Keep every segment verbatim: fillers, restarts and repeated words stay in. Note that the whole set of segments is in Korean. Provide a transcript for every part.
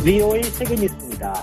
브이오에이 세계뉴스입니다.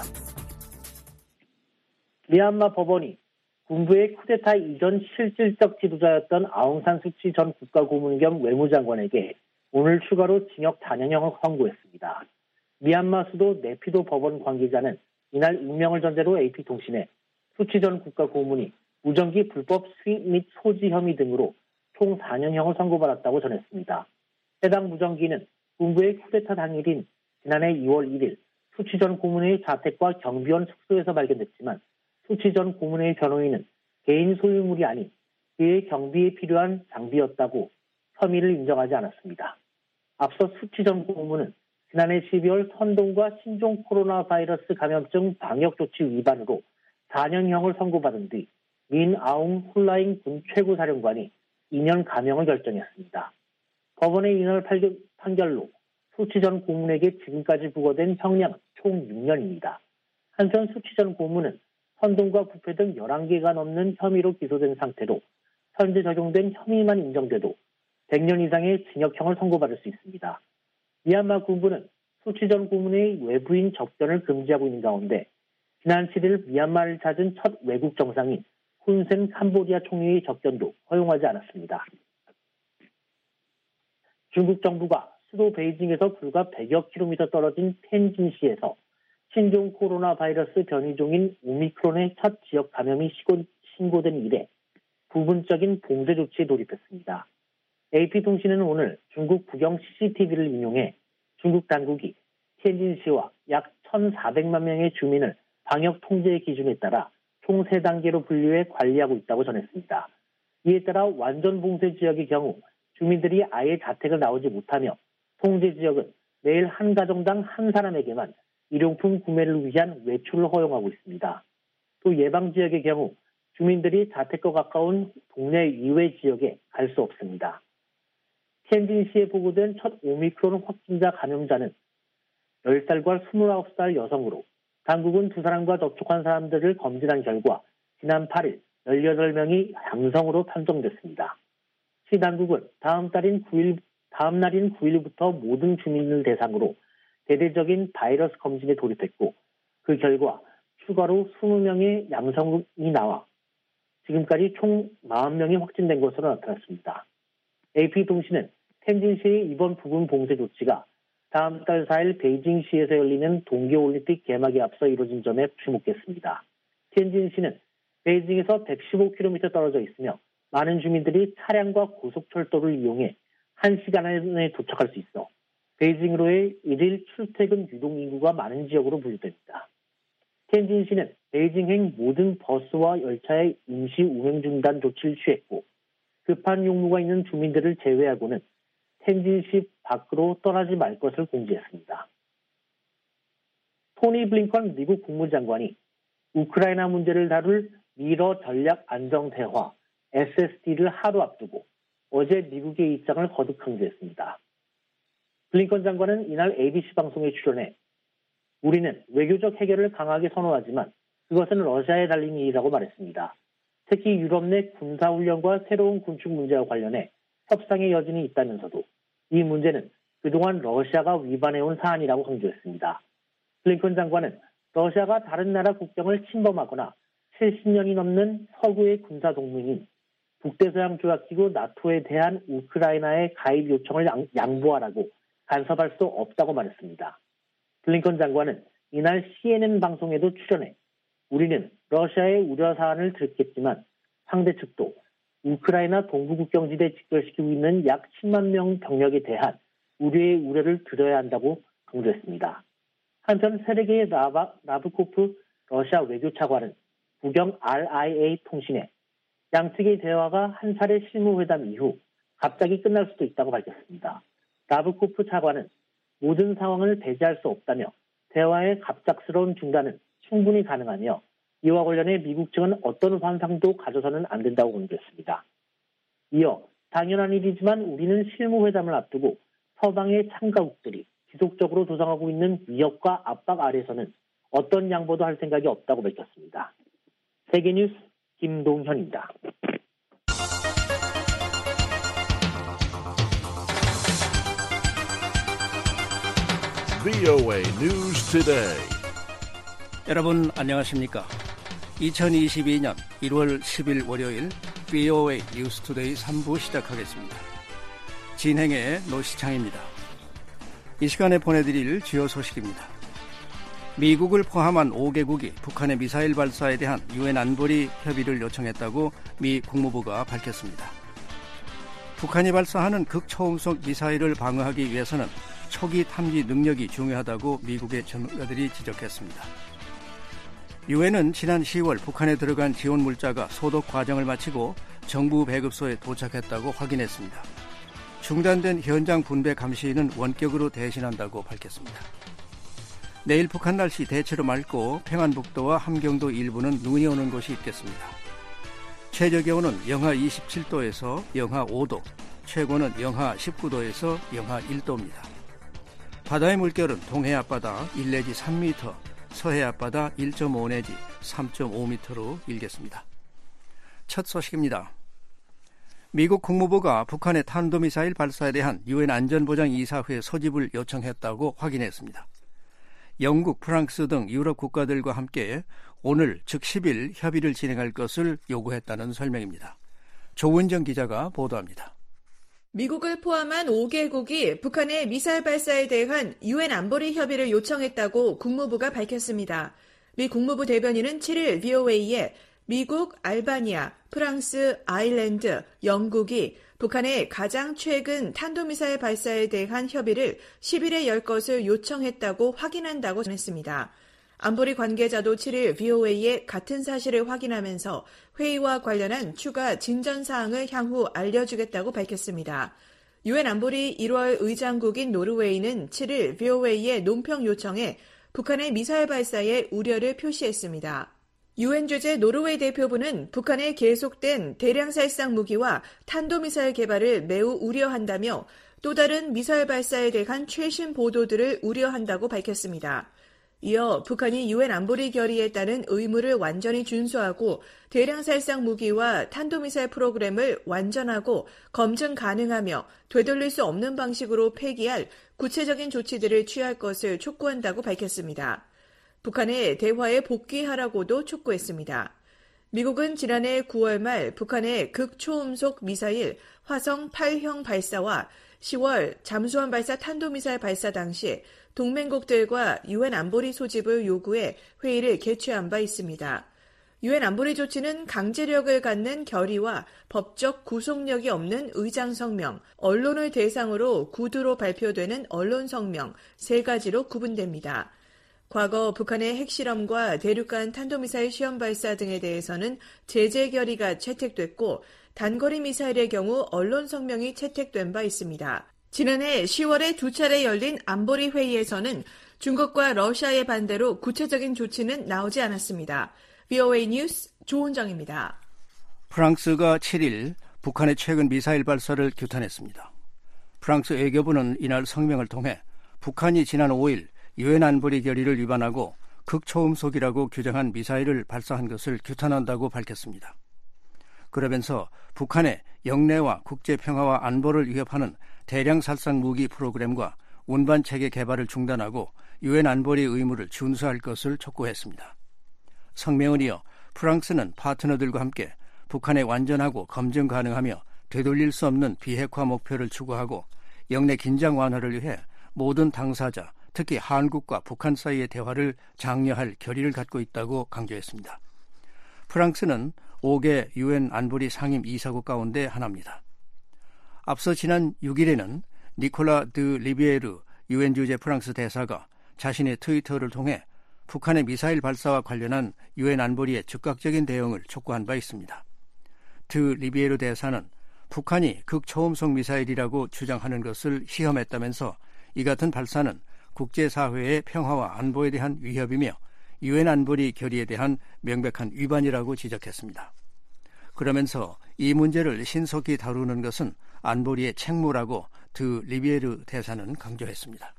미얀마 법원이 군부의 쿠데타 이전 실질적 지도자였던 아웅산 수치 전 국가고문 겸 외무장관에게 오늘 추가로 징역 사 년형을 선고했습니다. 미얀마 수도 네피도 법원 관계자는 이날 익명을 전제로 에이피통신에 수치 전 국가고문이 무전기 불법 수입 및 소지 혐의 등으로 총 사 년형을 선고받았다고 전했습니다. 해당 무전기는 군부의 쿠데타 당일인 지난해 이월 일일 수치 전 고문의 자택과 경비원 숙소에서 발견됐지만 수치 전 고문의 변호인은 개인 소유물이 아닌 그의 경비에 필요한 장비였다고 혐의를 인정하지 않았습니다. 앞서 수치 전 고문은 지난해 십이월 선동과 신종 코로나 바이러스 감염증 방역조치 위반으로 사 년형을 선고받은 뒤 민 아웅 훌라잉 군 최고사령관이 이 년 감형을 결정했습니다. 법원의 이날 판결로 수치 전 고문에게 지금까지 부과된 형량은 총 육 년입니다. 한편 수치 전 고문은 선동과 부패 등 열한 개가 넘는 혐의로 기소된 상태로 현재 적용된 혐의만 인정돼도 백 년 이상의 징역형을 선고받을 수 있습니다. 미얀마 군부는 수치 전 고문의 외부인 접견을 금지하고 있는 가운데 지난 칠일 미얀마를 찾은 첫 외국 정상인 훈센 캄보디아 총리의 접견도 허용하지 않았습니다. 중국 정부가 수도 베이징에서 불과 백여 킬로미터 떨어진 텐진시에서 신종 코로나 바이러스 변이종인 오미크론의 첫 지역 감염이 신고된 이래 부분적인 봉쇄 조치에 돌입했습니다. 에이피통신은 오늘 중국 국영 씨씨티비를 인용해 중국 당국이 텐진시와 약 천사백만 명의 주민을 방역 통제 기준에 따라 총 세 단계로 분류해 관리하고 있다고 전했습니다. 이에 따라 완전 봉쇄 지역의 경우 주민들이 아예 자택을 나오지 못하며 통제 지역은 매일 한 가정당 한 사람에게만 일용품 구매를 위한 외출을 허용하고 있습니다. 또 예방 지역의 경우 주민들이 자택과 가까운 동네 이외 지역에 갈 수 없습니다. 텐진시에 보고된 첫 오미크론 확진자 감염자는 열 살과 스물아홉 살 여성으로 당국은 두 사람과 접촉한 사람들을 검진한 결과 지난 팔일 열여덟 명이 양성으로 판정됐습니다. 시 당국은 다음 달인 구일, 다음 날인 구일부터 모든 주민을 대상으로 대대적인 바이러스 검진에 돌입했고 그 결과 추가로 이십 명의 양성이 나와 지금까지 총 사십 명이 확진된 것으로 나타났습니다. 에이피통신은 텐진시의 이번 부분 봉쇄 조치가 다음 달 사일 베이징시에서 열리는 동계올림픽 개막에 앞서 이루어진 점에 주목했습니다. 텐진시는 베이징에서 백십오 킬로미터 떨어져 있으며 많은 주민들이 차량과 고속철도를 이용해 한 시간 안에 도착할 수 있어 베이징으로의 일일 출퇴근 유동 인구가 많은 지역으로 분류됩니다. 텐진시는 베이징행 모든 버스와 열차의 임시 운행 중단 조치를 취했고 급한 용무가 있는 주민들을 제외하고는 텐진시 밖으로 떠나지 말 것을 공지했습니다. 토니 블링컨 미국 국무장관이 우크라이나 문제를 다룰 미러 전략 안정 대화 에스에스디를 하루 앞두고 어제 미국의 입장을 거듭 강조했습니다. 블링컨 장관은 이날 에이비씨 방송에 출연해 우리는 외교적 해결을 강하게 선호하지만 그것은 러시아에 달린 일이라고 말했습니다. 특히 유럽 내 군사훈련과 새로운 군축 문제와 관련해 협상의 여진이 있다면서도 이 문제는 그동안 러시아가 위반해온 사안이라고 강조했습니다. 블링컨 장관은 러시아가 다른 나라 국경을 침범하거나 칠십 년이 넘는 서구의 군사동맹인 북대서양 조약기구 나토에 대한 우크라이나의 가입 요청을 양보하라고 간섭할 수 없다고 말했습니다. 블링컨 장관은 이날 씨엔엔 방송에도 출연해 우리는 러시아의 우려 사안을 듣겠지만 상대 측도 우크라이나 동부 국경지대에 직결시키고 있는 약 십만 명 병력에 대한 우리의 우려를 들어야 한다고 강조했습니다. 한편 세르게이 라바, 라브코프 러시아 외교차관은 국영 알아이에이 통신에 양측의 대화가 한 차례 실무회담 이후 갑자기 끝날 수도 있다고 밝혔습니다. 라브코프 차관은 모든 상황을 배제할 수 없다며 대화의 갑작스러운 중단은 충분히 가능하며 이와 관련해 미국 측은 어떤 환상도 가져서는 안 된다고 강조했습니다. 이어 당연한 일이지만 우리는 실무회담을 앞두고 서방의 참가국들이 지속적으로 조성하고 있는 위협과 압박 아래서는 어떤 양보도 할 생각이 없다고 밝혔습니다. 세계뉴스 김동현입니다. 브이오에이 News Today. 여러분 안녕하십니까? 이천이십이년 일월 십일 월요일 브이오에이 News Today 삼 부 시작하겠습니다. 진행의 노시창입니다. 이 시간에 보내드릴 주요 소식입니다. 미국을 포함한 오 개국이 북한의 미사일 발사에 대한 유엔 안보리 협의를 요청했다고 미 국무부가 밝혔습니다. 북한이 발사하는 극초음속 미사일을 방어하기 위해서는 초기 탐지 능력이 중요하다고 미국의 전문가들이 지적했습니다. 유엔은 지난 시월 북한에 들어간 지원 물자가 소독 과정을 마치고 정부 배급소에 도착했다고 확인했습니다. 중단된 현장 분배 감시인은 원격으로 대신한다고 밝혔습니다. 내일 북한 날씨 대체로 맑고 평안북도와 함경도 일부는 눈이 오는 곳이 있겠습니다. 최저기온은 영하 이십칠 도에서 영하 오 도, 최고는 영하 십구 도에서 영하 일 도입니다. 바다의 물결은 동해 앞바다 일 내지 삼 미터, 서해 앞바다 일 점 오 내지 삼 점 오 미터로 일겠습니다. 첫 소식입니다. 미국 국무부가 북한의 탄도미사일 발사에 대한 유엔 안전보장이사회 소집을 요청했다고 확인했습니다. 영국, 프랑스 등 유럽 국가들과 함께 오늘 즉 십 일 협의를 진행할 것을 요구했다는 설명입니다. 조은정 기자가 보도합니다. 미국을 포함한 오 개국이 북한의 미사일 발사에 대한 유엔 안보리 협의를 요청했다고 국무부가 밝혔습니다. 미 국무부 대변인은 칠 일 브이오에이에 미국, 알바니아, 프랑스, 아일랜드, 영국이 북한의 가장 최근 탄도미사일 발사에 대한 협의를 십 일에 열 것을 요청했다고 확인한다고 전했습니다. 안보리 관계자도 칠 일 브이오에이에 같은 사실을 확인하면서 회의와 관련한 추가 진전 사항을 향후 알려주겠다고 밝혔습니다. 유엔 안보리 일월 의장국인 노르웨이는 칠 일 브이오에이의 논평 요청에 북한의 미사일 발사에 우려를 표시했습니다. 유엔 주재 노르웨이 대표부는 북한의 계속된 대량 살상 무기와 탄도미사일 개발을 매우 우려한다며 또 다른 미사일 발사에 대한 최신 보도들을 우려한다고 밝혔습니다. 이어 북한이 유엔 안보리 결의에 따른 의무를 완전히 준수하고 대량 살상 무기와 탄도미사일 프로그램을 완전하고 검증 가능하며 되돌릴 수 없는 방식으로 폐기할 구체적인 조치들을 취할 것을 촉구한다고 밝혔습니다. 북한의 대화에 복귀하라고도 촉구했습니다. 미국은 지난해 구월 말 북한의 극초음속 미사일 화성 팔형 발사와 시월 잠수함 발사 탄도미사일 발사 당시 동맹국들과 유엔 안보리 소집을 요구해 회의를 개최한 바 있습니다. 유엔 안보리 조치는 강제력을 갖는 결의와 법적 구속력이 없는 의장 성명, 언론을 대상으로 구두로 발표되는 언론 성명 세 가지로 구분됩니다. 과거 북한의 핵실험과 대륙간 탄도미사일 시험 발사 등에 대해서는 제재 결의가 채택됐고 단거리 미사일의 경우 언론 성명이 채택된 바 있습니다. 지난해 시월에 두 차례 열린 안보리 회의에서는 중국과 러시아의 반대로 구체적인 조치는 나오지 않았습니다. 브이오에이 뉴스 조은정입니다. 프랑스가 칠 일 북한의 최근 미사일 발사를 규탄했습니다. 프랑스 외교부는 이날 성명을 통해 북한이 지난 오 일 유엔 안보리 결의를 위반하고 극초음속이라고 규정한 미사일을 발사한 것을 규탄한다고 밝혔습니다. 그러면서 북한의 영내와 국제평화와 안보를 위협하는 대량 살상 무기 프로그램과 운반체계 개발을 중단하고 유엔 안보리 의무를 준수할 것을 촉구했습니다. 성명은 이어 프랑스는 파트너들과 함께 북한의 완전하고 검증 가능하며 되돌릴 수 없는 비핵화 목표를 추구하고 영내 긴장 완화를 위해 모든 당사자, 특히 한국과 북한 사이의 대화를 장려할 결의를 갖고 있다고 강조했습니다. 프랑스는 오 개 유엔 안보리 상임 이사국 가운데 하나입니다. 앞서 지난 육 일에는 니콜라 드 리비에르 유엔 주재 프랑스 대사가 자신의 트위터를 통해 북한의 미사일 발사와 관련한 유엔 안보리의 즉각적인 대응을 촉구한 바 있습니다. 드 리비에르 대사는 북한이 극초음속 미사일이라고 주장하는 것을 시험했다면서 이 같은 발사는 국제사회의 평화와 안보에 대한 위협이며 유엔 안보리 결의에 대한 명백한 위반이라고 지적했습니다. 그러면서 이 문제를 신속히 다루는 것은 안보리의 책무라고 드 리비에르 대사는 강조했습니다.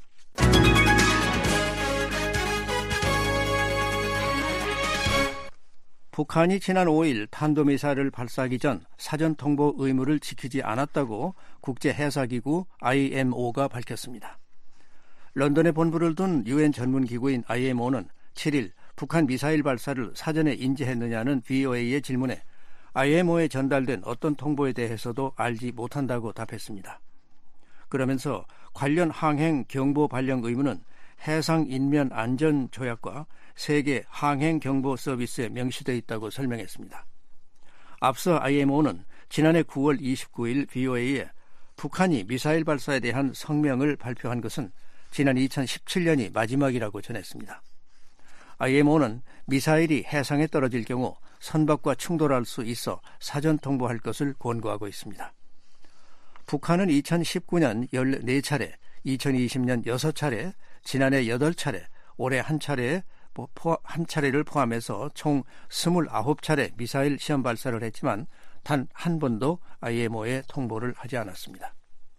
북한이 지난 오 일 탄도미사일을 발사하기 전 사전 통보 의무를 지키지 않았다고 국제해사기구 아이엠오가 밝혔습니다. 런던에 본부를 둔 유엔 전문기구인 아이엠오는 칠 일 북한 미사일 발사를 사전에 인지했느냐는 브이오에이의 질문에 아이엠오에 전달된 어떤 통보에 대해서도 알지 못한다고 답했습니다. 그러면서 관련 항행 경보 발령 의무는 해상인면안전조약과 세계 항행경보 서비스에 명시되어 있다고 설명했습니다. 앞서 아이엠오는 지난해 구월 이십구일 브이오에이에 북한이 미사일 발사에 대한 성명을 발표한 것은 지난 이천십칠년이 마지막이라고 전했습니다. 아이엠오는 미사일이 해상에 떨어질 경우 선박과 충돌할 수 있어 사전 통보할 것을 권고하고 있습니다. 북한은 이천십구년 열네 차례, 이천이십년 여섯 차례, 지난해 여덟 차례, 올해 한 차례, 한 차례를 포함해서 총 스물아홉 차례 미사일 시험 발사를 했지만 단 한 번도 아이엠오에 통보를 하지 않았습니다.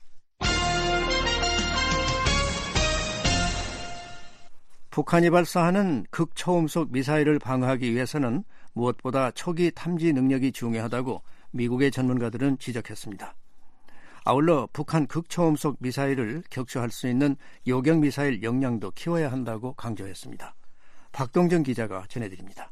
북한이 발사하는 극초음속 미사일을 방어하기 위해서는 무엇보다 초기 탐지 능력이 중요하다고 미국의 전문가들은 지적했습니다. 아울러 북한 극초음속 미사일을 격추할 수 있는 요격미사일 역량도 키워야 한다고 강조했습니다. 박동정 기자가 전해드립니다.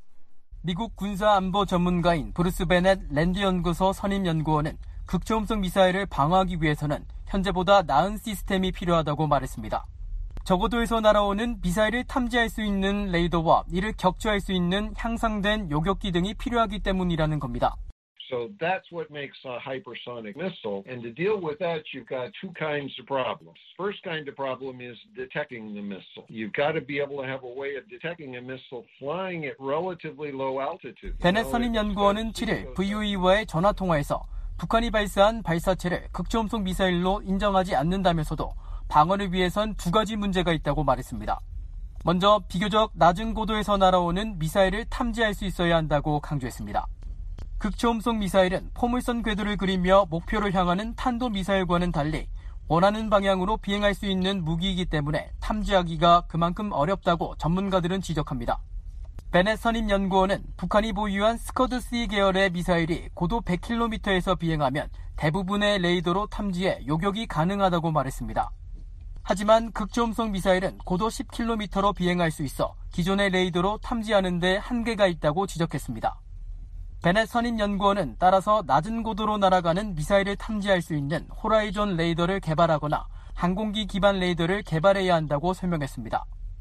미국 군사안보 전문가인 브루스 베넷 랜드연구소 선임연구원은 극초음속 미사일을 방어하기 위해서는 현재보다 나은 시스템이 필요하다고 말했습니다. 저고도에서 날아오는 미사일을 탐지할 수 있는 레이더와 이를 격추할 수 있는 향상된 요격기 등이 필요하기 때문이라는 겁니다. So that's what makes a hypersonic missile. And to deal with that, you've got two kinds of problems. First kind of problem is detecting the missile. You've got to be able to have a way of detecting a missile flying at relatively low altitude. 베넷 선임연구원은 칠 일 브이오에이와의 전화통화에서 북한이 발사한 발사체를 극초음속 미사일로 인정하지 않는다면서도 방어를 위해선 두 가지 문제가 있다고 말했습니다. 먼저 비교적 낮은 고도에서 날아오는 미사일을 탐지할 수 있어야 한다고 강조했습니다. 극초음속 미사일은 포물선 궤도를 그리며 목표를 향하는 탄도미사일과는 달리 원하는 방향으로 비행할 수 있는 무기이기 때문에 탐지하기가 그만큼 어렵다고 전문가들은 지적합니다. 베넷 선임연구원은 북한이 보유한 스커드-C 계열의 미사일이 고도 백 킬로미터에서 비행하면 대부분의 레이더로 탐지해 요격이 가능하다고 말했습니다. 하지만 극초음속 미사일은 고도 십 킬로미터로 비행할 수 있어 기존의 레이더로 탐지하는 데 한계가 있다고 지적했습니다. 베넷 선임연구원은 따라서 낮은 고도로 날아가는 미사일을 탐지할 수 있는 호라이존 레이더를 개발하거나 항공기 기반 레이더를 개발해야 한다고 설명했습니다.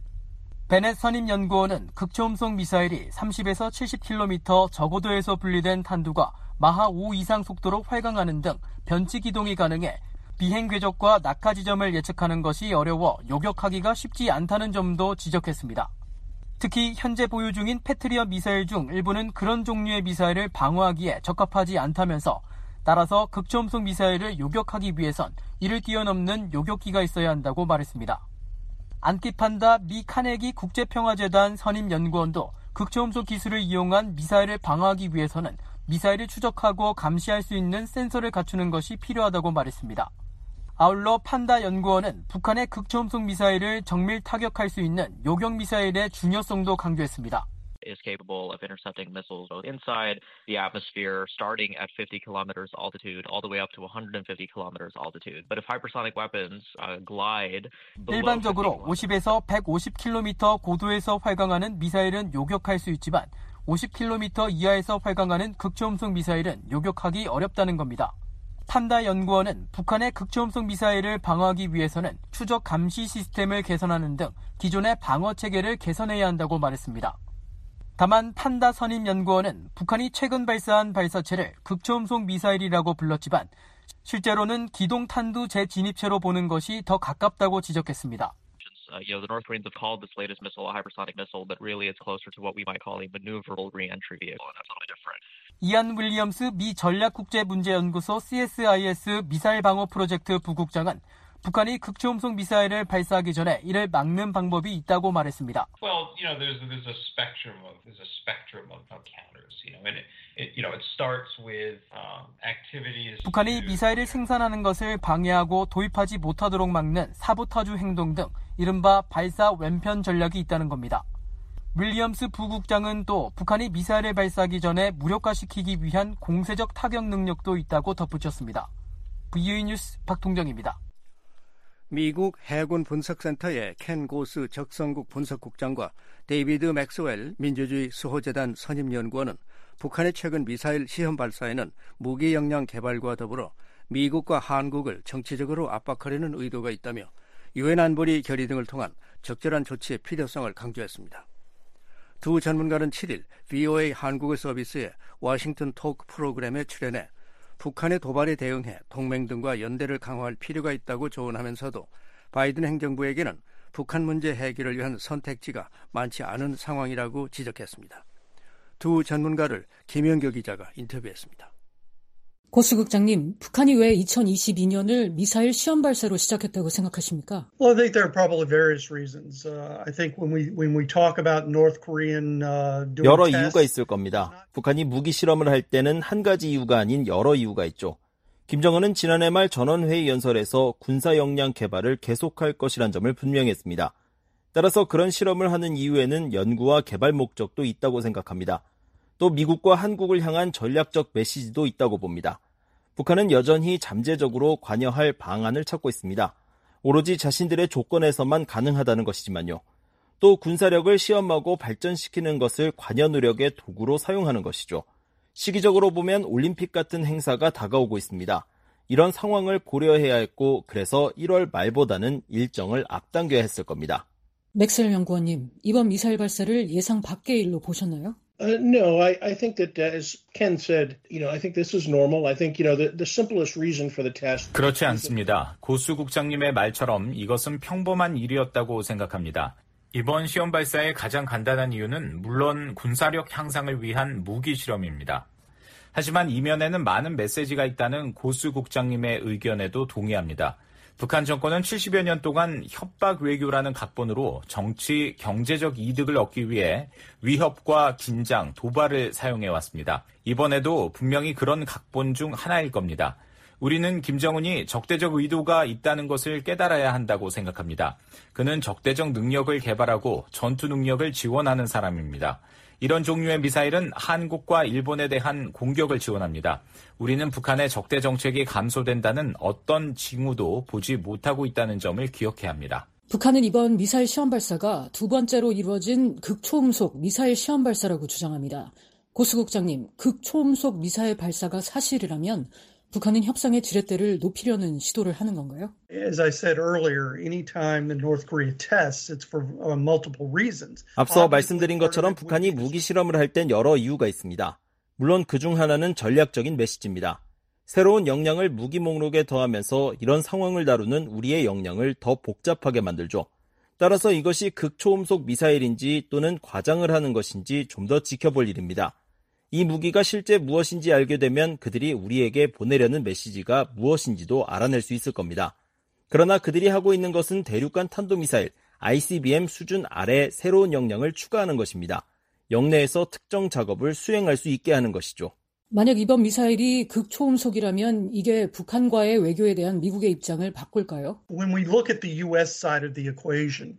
베넷 선임연구원은 극초음속 미사일이 삼십에서 칠십 킬로미터 저고도에서 분리된 탄두가 마하 오 이상 속도로 활강하는 등 변치 기동이 가능해 비행 궤적과 낙하 지점을 예측하는 것이 어려워 요격하기가 쉽지 않다는 점도 지적했습니다. 특히 현재 보유 중인 패트리엇 미사일 중 일부는 그런 종류의 미사일을 방어하기에 적합하지 않다면서 따라서 극초음속 미사일을 요격하기 위해선 이를 뛰어넘는 요격기가 있어야 한다고 말했습니다. 안키판다 미 카네기 국제평화재단 선임연구원도 극초음속 기술을 이용한 미사일을 방어하기 위해서는 미사일을 추적하고 감시할 수 있는 센서를 갖추는 것이 필요하다고 말했습니다. 아울러 판다 연구원은 북한의 극초음속 미사일을 정밀 타격할 수 있는 요격 미사일의 중요성도 강조했습니다. is capable of intercepting missiles both inside the atmosphere, starting at fifty kilometers altitude, all the way up to one hundred fifty kilometers altitude. But if hypersonic weapons uh, glide below 일반적으로 오십에서 백오십 킬로미터 고도에서 활강하는 미사일은 요격할 수 있지만 오십 킬로미터 이하에서 활강하는 극초음속 미사일은 요격하기 어렵다는 겁니다. 판다 연구원은 북한의 극초음속 미사일을 방어하기 위해서는 추적 감시 시스템을 개선하는 등 기존의 방어 체계를 개선해야 한다고 말했습니다. 다만 판다 선임연구원은 북한이 최근 발사한 발사체를 극초음속 미사일이라고 불렀지만 실제로는 기동탄두 재진입체로 보는 것이 더 가깝다고 지적했습니다. Uh, you know, the North Koreans have called this latest missile a hypersonic missile, but really it's closer to what we might call a maneuverable re-entry vehicle, and that's totally different. 이안 윌리엄스 미 전략국제문제연구소 씨에스아이에스 미사일 방어 프로젝트 부국장은 북한이 극초음속 미사일을 발사하기 전에 이를 막는 방법이 있다고 말했습니다. Well, you know, there's there's a spectrum of there's a spectrum of, of counters, you know, and it, it you know it starts with um, activities. 북한이 미사일을 생산하는 것을 방해하고 도입하지 못하도록 막는 사보타주 행동 등 이른바 발사 왼편 전략이 있다는 겁니다. 윌리엄스 부국장은 또 북한이 미사일을 발사하기 전에 무력화시키기 위한 공세적 타격 능력도 있다고 덧붙였습니다. 브이오에이 뉴스 박동정입니다. 미국 해군 분석센터의 켄 고스 적성국 분석국장과 데이비드 맥스웰 민주주의 수호재단 선임연구원은 북한의 최근 미사일 시험 발사에는 무기 역량 개발과 더불어 미국과 한국을 정치적으로 압박하려는 의도가 있다며 유엔 안보리 결의 등을 통한 적절한 조치의 필요성을 강조했습니다. 두 전문가는 칠 일 브이오에이 한국어 서비스의 워싱턴 토크 프로그램에 출연해 북한의 도발에 대응해 동맹 등과 연대를 강화할 필요가 있다고 조언하면서도 바이든 행정부에게는 북한 문제 해결을 위한 선택지가 많지 않은 상황이라고 지적했습니다. 두 전문가를 김영교 기자가 인터뷰했습니다. 고수 국장님, 북한이 왜 이천이십이 년을 미사일 시험 발사로 시작했다고 생각하십니까? Well, I think there are probably various reasons. Uh, I think when we when we talk about North Korean uh, doing 여러 tests, 이유가 있을 겁니다. 북한이 무기 실험을 할 때는 한 가지 이유가 아닌 여러 이유가 있죠. 김정은은 지난해 말 전원회의 연설에서 군사 역량 개발을 계속할 것이란 점을 분명히 했습니다. 따라서 그런 실험을 하는 이유에는 연구와 개발 목적도 있다고 생각합니다. 또 미국과 한국을 향한 전략적 메시지도 있다고 봅니다. 북한은 여전히 잠재적으로 관여할 방안을 찾고 있습니다. 오로지 자신들의 조건에서만 가능하다는 것이지만요. 또 군사력을 시험하고 발전시키는 것을 관여 노력의 도구로 사용하는 것이죠. 시기적으로 보면 올림픽 같은 행사가 다가오고 있습니다. 이런 상황을 고려해야 했고 그래서 일월 말보다는 일정을 앞당겨야 했을 겁니다. 맥셀 연구원님, 이번 미사일 발사를 예상 밖의 일로 보셨나요? Uh, no, I, I think that uh, as Ken said, you know, I think this is normal. I think, you know, the, the simplest reason for the test. 그렇지 않습니다. 고수 국장님의 말처럼 이것은 평범한 일이었다고 생각합니다. 이번 시험 발사의 가장 간단한 이유는 물론 군사력 향상을 위한 무기 실험입니다. 하지만 이면에는 많은 메시지가 있다는 고수 국장님의 의견에도 동의합니다. 북한 정권은 칠십여 년 동안 협박 외교라는 각본으로 정치, 경제적 이득을 얻기 위해 위협과 긴장, 도발을 사용해왔습니다. 이번에도 분명히 그런 각본 중 하나일 겁니다. 우리는 김정은이 적대적 의도가 있다는 것을 깨달아야 한다고 생각합니다. 그는 적대적 능력을 개발하고 전투 능력을 지원하는 사람입니다. 이런 종류의 미사일은 한국과 일본에 대한 공격을 지원합니다. 우리는 북한의 적대 정책이 감소된다는 어떤 징후도 보지 못하고 있다는 점을 기억해야 합니다. 북한은 이번 미사일 시험 발사가 두 번째로 이루어진 극초음속 미사일 시험 발사라고 주장합니다. 고수 국장님, 극초음속 미사일 발사가 사실이라면 북한은 협상의 지렛대를 높이려는 시도를 하는 건가요? As I said earlier, anytime the North Korea tests, it's for uh, multiple reasons. 앞서 말씀드린 것처럼 북한이 무기 실험을 할 땐 여러 이유가 있습니다. 물론 그중 하나는 전략적인 메시지입니다. 새로운 역량을 무기 목록에 더하면서 이런 상황을 다루는 우리의 역량을 더 복잡하게 만들죠. 따라서 이것이 극초음속 미사일인지 또는 과장을 하는 것인지 좀 더 지켜볼 일입니다. 이 무기가 실제 무엇인지 알게 되면 그들이 우리에게 보내려는 메시지가 무엇인지도 알아낼 수 있을 겁니다. 그러나 그들이 하고 있는 것은 대륙간 탄도미사일 아이씨비엠 수준 아래 새로운 역량을 추가하는 것입니다. 영내에서 특정 작업을 수행할 수 있게 하는 것이죠. 만약 이번 미사일이 극초음속이라면 이게 북한과의 외교에 대한 미국의 입장을 바꿀까요? When we look at the U S side of the equation,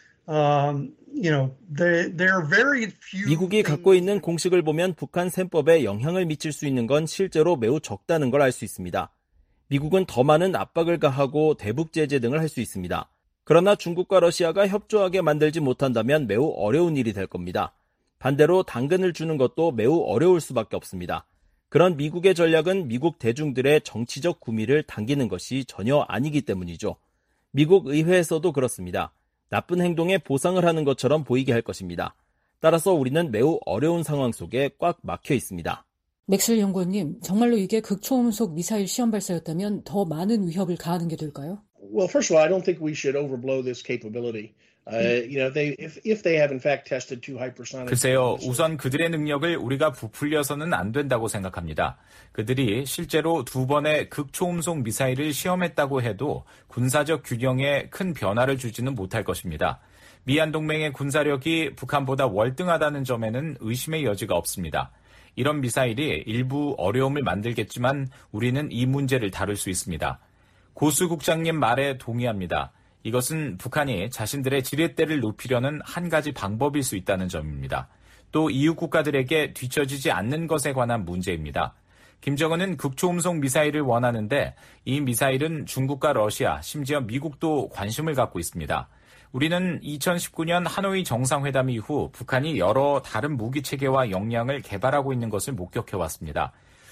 um, you know, there, there are very few. 미국이 갖고 있는 공식을 보면 북한 셈법에 영향을 미칠 수 있는 건 실제로 매우 적다는 걸 알 수 있습니다. 미국은 더 많은 압박을 가하고 대북 제재 등을 할 수 있습니다. 그러나 중국과 러시아가 협조하게 만들지 못한다면 매우 어려운 일이 될 겁니다. 반대로 당근을 주는 것도 매우 어려울 수밖에 없습니다. 그런 미국의 전략은 미국 대중들의 정치적 구미를 당기는 것이 전혀 아니기 때문이죠. 미국 의회에서도 그렇습니다. 나쁜 행동에 보상을 하는 것처럼 보이게 할 것입니다. 따라서 우리는 매우 어려운 상황 속에 꽉 막혀 있습니다. 맥셀 연구원님, 정말로 이게 극초음속 미사일 시험 발사였다면 더 많은 위협을 가하는 게 될까요? Well, first of all, I don't think we should overblow this capability. Uh, you know, they, if, if they have in fact tested two hypersonic. 글쎄요, 우선 그들의 능력을 우리가 부풀려서는 안 된다고 생각합니다. 그들이 실제로 두 번의 극초음속 미사일을 시험했다고 해도 군사적 균형에 큰 변화를 주지는 못할 것입니다. 미한 동맹의 군사력이 북한보다 월등하다는 점에는 의심의 여지가 없습니다. 이런 미사일이 일부 어려움을 만들겠지만 우리는 이 문제를 다룰 수 있습니다. 고수 국장님 말에 동의합니다. 이것은 북한이 자신들의 지렛대를 높이려는 한 가지 방법일 수 있다는 점입니다. 또 이웃 국가들에게 뒤처지지 않는 것에 관한 문제입니다. 김정은은 극초음속 미사일을 원하는데 이 미사일은 중국과 러시아, 심지어 미국도 관심을 갖고 있습니다. 우리는 이천십구 년 하노이 정상회담 이후 북한이 여러 다른 무기체계와 역량을 개발하고 있는 것을 목격해왔습니다.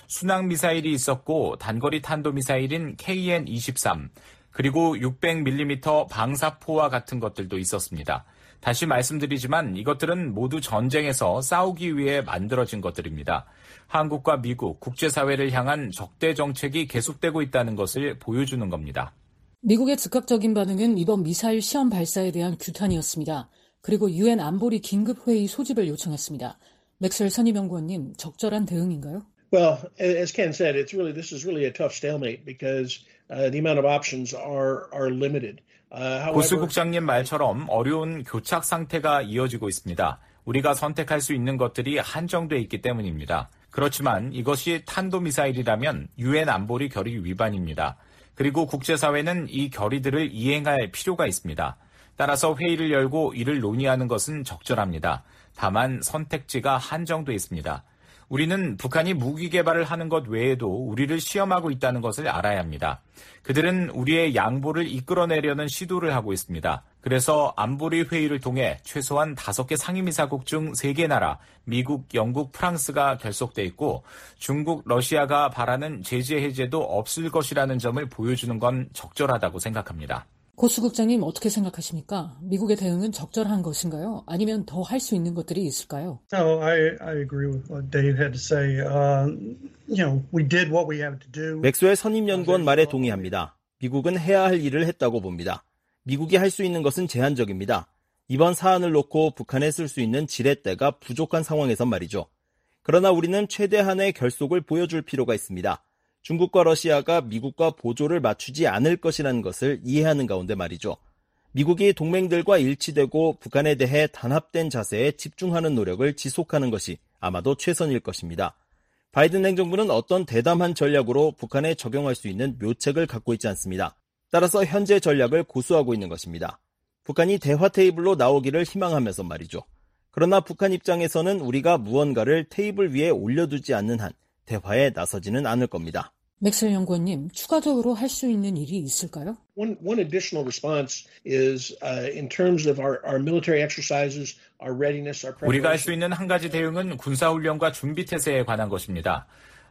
순항미사일이 있었고 단거리 탄도미사일인 케이엔 이십삼, 그리고 육백 밀리미터 방사포와 같은 것들도 있었습니다. 다시 말씀드리지만 이것들은 모두 전쟁에서 싸우기 위해 만들어진 것들입니다. 한국과 미국, 국제사회를 향한 적대 정책이 계속되고 있다는 것을 보여주는 겁니다. 미국의 즉각적인 반응은 이번 미사일 시험 발사에 대한 규탄이었습니다. 그리고 유엔 안보리 긴급회의 소집을 요청했습니다. 맥스웰 선임연구원님, 적절한 대응인가요? Well, as Ken said, it's really this is really a tough stalemate because uh, the amount of options are are limited. Uh, 고수 국장님 말처럼 어려운 교착 상태가 이어지고 있습니다. 우리가 선택할 수 있는 것들이 한정돼 있기 때문입니다. 그렇지만 이것이 탄도미사일이라면 유엔 안보리 결의 위반입니다. 그리고 국제사회는 이 결의들을 이행할 필요가 있습니다. 따라서 회의를 열고 이를 논의하는 것은 적절합니다. 다만 선택지가 한정돼 있습니다. 우리는 북한이 무기 개발을 하는 것 외에도 우리를 시험하고 있다는 것을 알아야 합니다. 그들은 우리의 양보를 이끌어내려는 시도를 하고 있습니다. 그래서 안보리 회의를 통해 최소한 다섯 개 상임이사국 중 세 개 나라, 미국, 영국, 프랑스가 결속돼 있고 중국, 러시아가 바라는 제재 해제도 없을 것이라는 점을 보여주는 건 적절하다고 생각합니다. 고수 국장님 어떻게 생각하십니까? 미국의 대응은 적절한 것인가요? 아니면 더 할 수 있는 것들이 있을까요? No, I, I agree with what Dave had to say. Uh, you know, we did what we had to do. 맥스웰 선임연구원 말에 동의합니다. 미국은 해야 할 일을 했다고 봅니다. 미국이 할 수 있는 것은 제한적입니다. 이번 사안을 놓고 북한에 쓸 수 있는 지렛대가 부족한 상황에선 말이죠. 그러나 우리는 최대한의 결속을 보여줄 필요가 있습니다. 중국과 러시아가 미국과 보조를 맞추지 않을 것이라는 것을 이해하는 가운데 말이죠. 미국이 동맹들과 일치되고 북한에 대해 단합된 자세에 집중하는 노력을 지속하는 것이 아마도 최선일 것입니다. 바이든 행정부는 어떤 대담한 전략으로 북한에 적용할 수 있는 묘책을 갖고 있지 않습니다. 따라서 현재 전략을 고수하고 있는 것입니다. 북한이 대화 테이블로 나오기를 희망하면서 말이죠. 그러나 북한 입장에서는 우리가 무언가를 테이블 위에 올려두지 않는 한 대화에 나서지는 않을 겁니다. 맥스웰 연구원님, 추가적으로 할 수 있는 일이 있을까요? One one additional response is uh, in terms of our, our military exercises, our readiness, our preparation. 우리가 할 수 있는 한 가지 대응은 군사훈련과 준비태세에 관한 것입니다.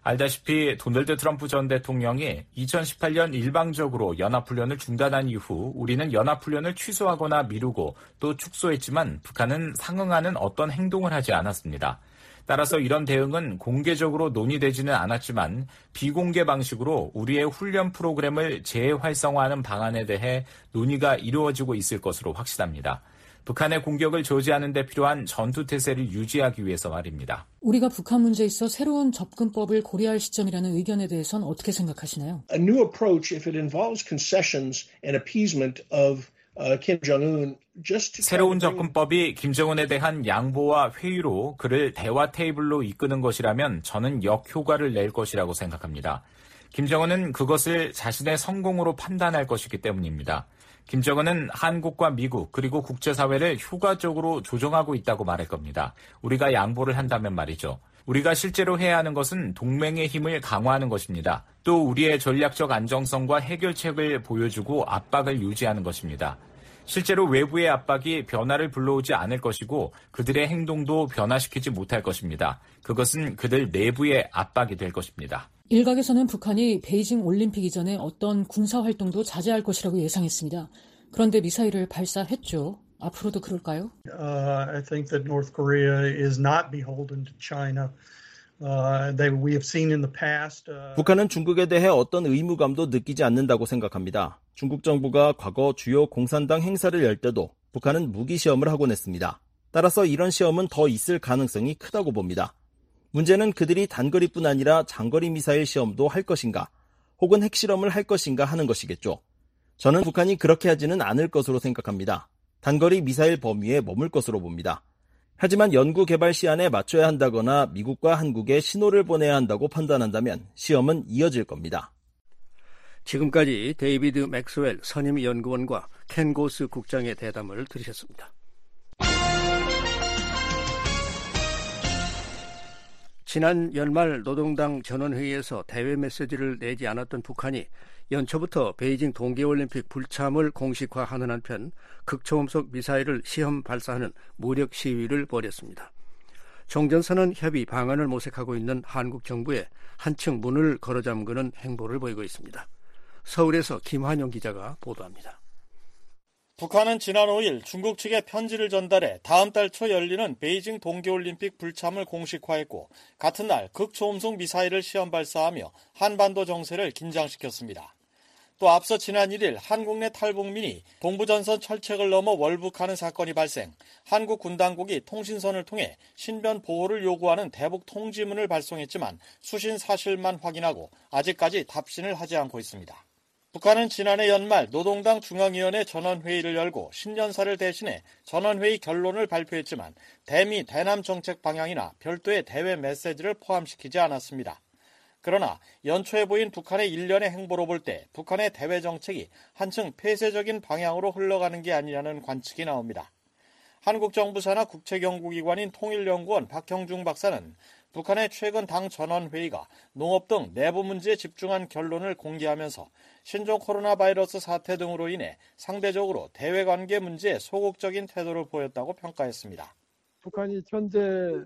알다시피 도널드 트럼프 전 대통령이 이천십팔 년 일방적으로 연합훈련을 중단한 이후 우리는 연합훈련을 취소하거나 미루고 또 축소했지만 북한은 상응하는 어떤 행동을 하지 않았습니다. 따라서 이런 대응은 공개적으로 논의되지는 않았지만 비공개 방식으로 우리의 훈련 프로그램을 재활성화하는 방안에 대해 논의가 이루어지고 있을 것으로 확신합니다. 북한의 공격을 저지하는 데 필요한 전투태세를 유지하기 위해서 말입니다. 우리가 북한 문제에 있어 새로운 접근법을 고려할 시점이라는 의견에 대해서는 어떻게 생각하시나요? A new approach, if it involves concessions and appeasement of uh, Kim Jong-un, just to 새로운 접근법이 김정은에 대한 양보와 회유로 그를 대화 테이블로 이끄는 것이라면 저는 역효과를 낼 것이라고 생각합니다. 김정은은 그것을 자신의 성공으로 판단할 것이기 때문입니다. 김정은은 한국과 미국 그리고 국제사회를 효과적으로 조정하고 있다고 말할 겁니다. 우리가 양보를 한다면 말이죠. 우리가 실제로 해야 하는 것은 동맹의 힘을 강화하는 것입니다. 또 우리의 전략적 안정성과 해결책을 보여주고 압박을 유지하는 것입니다. 실제로 외부의 압박이 변화를 불러오지 않을 것이고 그들의 행동도 변화시키지 못할 것입니다. 그것은 그들 내부의 압박이 될 것입니다. 일각에서는 북한이 베이징 올림픽 이전에 어떤 군사활동도 자제할 것이라고 예상했습니다. 그런데 미사일을 발사했죠. 앞으로도 그럴까요? Uh, I think that North Korea is not beholden to China. Uh, that we have seen in the past. Uh... 북한은 중국에 대해 어떤 의무감도 느끼지 않는다고 생각합니다. 중국 정부가 과거 주요 공산당 행사를 열 때도 북한은 무기 시험을 하곤 했습니다. 따라서 이런 시험은 더 있을 가능성이 크다고 봅니다. 문제는 그들이 단거리뿐 아니라 장거리 미사일 시험도 할 것인가, 혹은 핵실험을 할 것인가 하는 것이겠죠. 저는 북한이 그렇게 하지는 않을 것으로 생각합니다. 단거리 미사일 범위에 머물 것으로 봅니다. 하지만 연구 개발 시한에 맞춰야 한다거나 미국과 한국에 신호를 보내야 한다고 판단한다면 시험은 이어질 겁니다. 지금까지 데이비드 맥스웰 선임연구원과 켄 고스 국장의 대담을 들으셨습니다. 지난 연말 노동당 전원회의에서 대외 메시지를 내지 않았던 북한이 연초부터 베이징 동계올림픽 불참을 공식화하는 한편 극초음속 미사일을 시험 발사하는 무력 시위를 벌였습니다. 종전선언 협의 방안을 모색하고 있는 한국 정부에 한층 문을 걸어잠그는 행보를 보이고 있습니다. 서울에서 김환영 기자가 보도합니다. 북한은 지난 오 일 중국 측에 편지를 전달해 다음 달 초 열리는 베이징 동계올림픽 불참을 공식화했고 같은 날 극초음속 미사일을 시험 발사하며 한반도 정세를 긴장시켰습니다. 또 앞서 지난 일 일 한국 내 탈북민이 동부전선 철책을 넘어 월북하는 사건이 발생, 한국 군 당국이 통신선을 통해 신변 보호를 요구하는 대북 통지문을 발송했지만 수신 사실만 확인하고 아직까지 답신을 하지 않고 있습니다. 북한은 지난해 연말 노동당 중앙위원회 전원회의를 열고 신년사를 대신해 전원회의 결론을 발표했지만 대미 대남 정책 방향이나 별도의 대외 메시지를 포함시키지 않았습니다. 그러나 연초에 보인 북한의 일련의 행보로 볼 때 북한의 대외 정책이 한층 폐쇄적인 방향으로 흘러가는 게 아니냐는 관측이 나옵니다. 한국 정부 산하 국책연구기관인 통일연구원 박형중 박사는 북한의 최근 당 전원회의가 농업 등 내부 문제에 집중한 결론을 공개하면서 신종 코로나 바이러스 사태 등으로 인해 상대적으로 대외관계 문제에 소극적인 태도를 보였다고 평가했습니다. 북한이 현재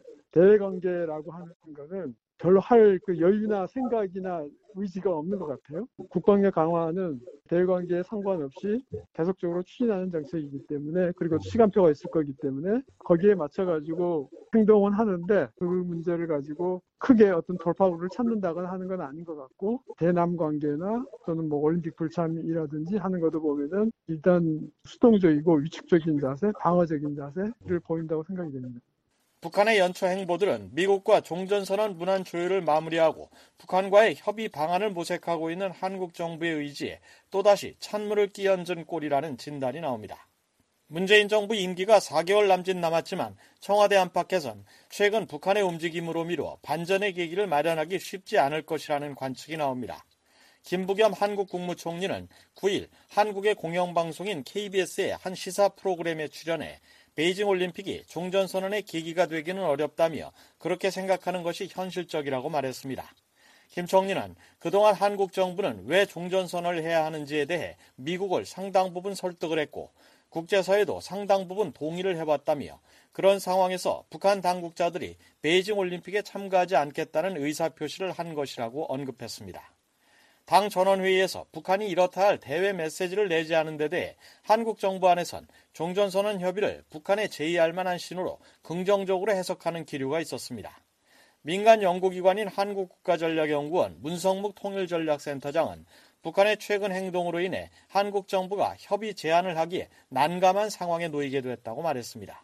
대외관계라고 하는 생각은 별로 할 그 여유나 생각이나 의지가 없는 것 같아요. 국방력 강화는 대외관계에 상관없이 계속적으로 추진하는 정책이기 때문에 그리고 시간표가 있을 거기 때문에 거기에 맞춰가지고 행동은 하는데 그 문제를 가지고 크게 어떤 돌파구를 찾는다거나 하는 건 아닌 것 같고 대남 관계나 또는 뭐 올림픽 불참이라든지 하는 것도 보면은 일단 수동적이고 위축적인 자세, 방어적인 자세를 보인다고 생각이 됩니다. 북한의 연초 행보들은 미국과 종전선언 문안 조율을 마무리하고 북한과의 협의 방안을 모색하고 있는 한국 정부의 의지에 또다시 찬물을 끼얹은 꼴이라는 진단이 나옵니다. 문재인 정부 임기가 사 개월 남짓 남았지만 청와대 안팎에선 최근 북한의 움직임으로 미뤄 반전의 계기를 마련하기 쉽지 않을 것이라는 관측이 나옵니다. 김부겸 한국 국무총리는 구 일 한국의 공영방송인 케이비에스의 한 시사 프로그램에 출연해 베이징 올림픽이 종전선언의 계기가 되기는 어렵다며 그렇게 생각하는 것이 현실적이라고 말했습니다. 김 총리는 그동안 한국 정부는 왜 종전선언을 해야 하는지에 대해 미국을 상당 부분 설득을 했고 국제사회도 상당 부분 동의를 해왔다며 그런 상황에서 북한 당국자들이 베이징 올림픽에 참가하지 않겠다는 의사표시를 한 것이라고 언급했습니다. 당 전원회의에서 북한이 이렇다 할 대외 메시지를 내지 않은 데 대해 한국 정부 안에선 종전선언 협의를 북한에 제의할 만한 신호로 긍정적으로 해석하는 기류가 있었습니다. 민간 연구기관인 한국국가전략연구원 문성묵 통일전략센터장은 북한의 최근 행동으로 인해 한국 정부가 협의 제안을 하기에 난감한 상황에 놓이게 됐다고 말했습니다.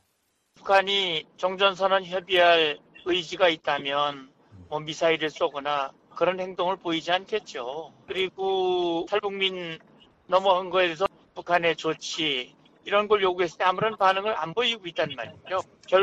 북한이 종전선언 협의할 의지가 있다면 뭐 미사일을 쏘거나 그런 행동을 보이지 않겠죠. 그리고 탈북민 넘어간 거에 대해서 북한의 조치 이런 걸 요구했을 때 아무런 반응을 안 보이고 있단 말이죠.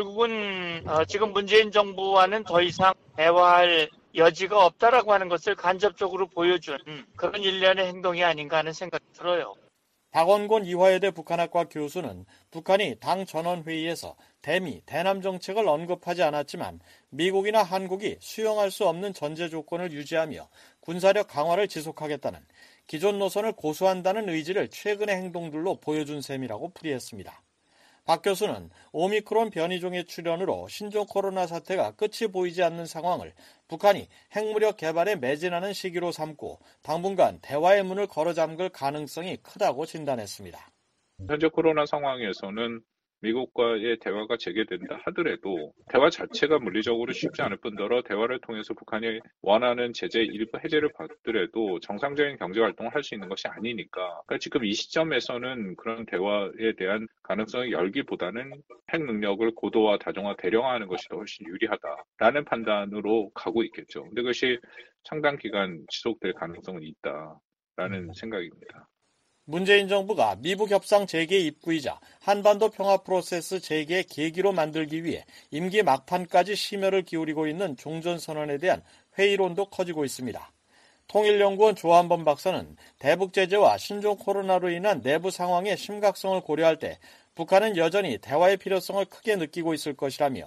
결국은 어, 지금 문재인 정부와는 더 이상 대화할 여지가 없다라고 하는 것을 간접적으로 보여준 그런 일련의 행동이 아닌가 하는 생각이 들어요. 박원곤 이화여대 북한학과 교수는 북한이 당 전원회의에서 대미, 대남 정책을 언급하지 않았지만 미국이나 한국이 수용할 수 없는 전제 조건을 유지하며 군사력 강화를 지속하겠다는 기존 노선을 고수한다는 의지를 최근의 행동들로 보여준 셈이라고 풀이했습니다. 박 교수는 오미크론 변이종의 출현으로 신종 코로나 사태가 끝이 보이지 않는 상황을 북한이 핵무력 개발에 매진하는 시기로 삼고 당분간 대화의 문을 걸어잠글 가능성이 크다고 진단했습니다. 현재 코로나 상황에서는 미국과의 대화가 재개된다 하더라도 대화 자체가 물리적으로 쉽지 않을 뿐더러 대화를 통해서 북한이 원하는 제재 일부 해제를 받더라도 정상적인 경제활동을 할 수 있는 것이 아니니까 그러니까 지금 이 시점에서는 그런 대화에 대한 가능성을 열기보다는 핵 능력을 고도화, 다정화, 대령화하는 것이 더 훨씬 유리하다라는 판단으로 가고 있겠죠. 근데 그것이 상당 기간 지속될 가능성은 있다라는 음. 생각입니다. 문재인 정부가 미북 협상 재개의 입구이자 한반도 평화 프로세스 재개의 계기로 만들기 위해 임기 막판까지 심혈을 기울이고 있는 종전선언에 대한 회의론도 커지고 있습니다. 통일연구원 조한범 박사는 대북 제재와 신종 코로나로 인한 내부 상황의 심각성을 고려할 때 북한은 여전히 대화의 필요성을 크게 느끼고 있을 것이라며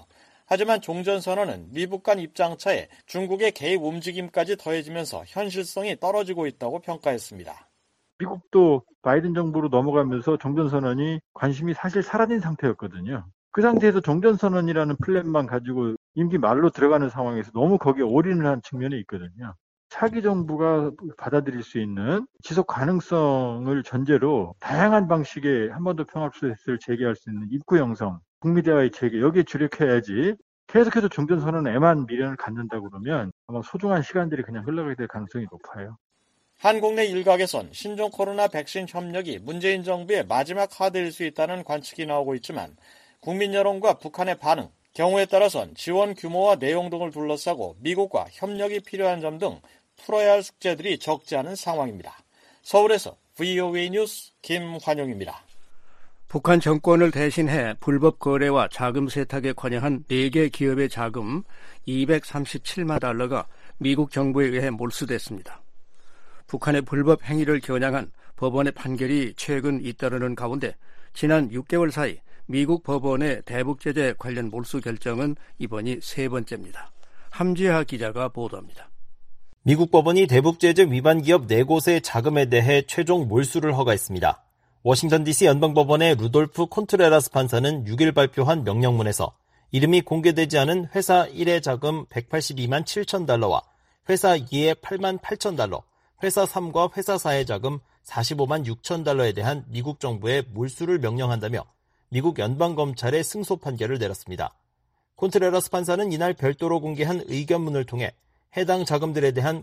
하지만 종전선언은 미북 간 입장차에 중국의 개입 움직임까지 더해지면서 현실성이 떨어지고 있다고 평가했습니다. 미국도 바이든 정부로 넘어가면서 종전선언이 관심이 사실 사라진 상태였거든요. 그 상태에서 종전선언이라는 플랜만 가지고 임기 말로 들어가는 상황에서 너무 거기에 올인을 한 측면이 있거든요. 차기 정부가 받아들일 수 있는 지속 가능성을 전제로 다양한 방식의 한반도 평화 프로세스를 재개할 수 있는 입구 형성, 북미 대화의 재개, 여기에 주력해야지 계속해서 종전선언에만 미련을 갖는다고 그러면 아마 소중한 시간들이 그냥 흘러가게 될 가능성이 높아요. 한국 내 일각에선 신종 코로나 백신 협력이 문재인 정부의 마지막 카드일 수 있다는 관측이 나오고 있지만 국민 여론과 북한의 반응, 경우에 따라선 지원 규모와 내용 등을 둘러싸고 미국과 협력이 필요한 점 등 풀어야 할 숙제들이 적지 않은 상황입니다. 서울에서 브이오에이 뉴스 김환용입니다. 북한 정권을 대신해 불법 거래와 자금 세탁에 관여한 네 개 기업의 자금 이백삼십칠만 달러가 미국 정부에 의해 몰수됐습니다. 북한의 불법 행위를 겨냥한 법원의 판결이 최근 잇따르는 가운데 지난 육 개월 사이 미국 법원의 대북제재 관련 몰수 결정은 이번이 세 번째입니다. 함지하 기자가 보도합니다. 미국 법원이 대북제재 위반 기업 네 곳의 자금에 대해 최종 몰수를 허가했습니다. 워싱턴 디씨 연방법원의 루돌프 콘트레라스 판사는 육 일 발표한 명령문에서 이름이 공개되지 않은 회사 일의 자금 백팔십이만 칠천 달러와 회사 이의 팔만 팔천 달러, 회사 삼과 회사 사의 자금 사십오만 육천 달러에 대한 미국 정부의 몰수를 명령한다며 미국 연방검찰의 승소 판결을 내렸습니다. 콘트레라스 판사는 이날 별도로 공개한 의견문을 통해 해당 자금들에 대한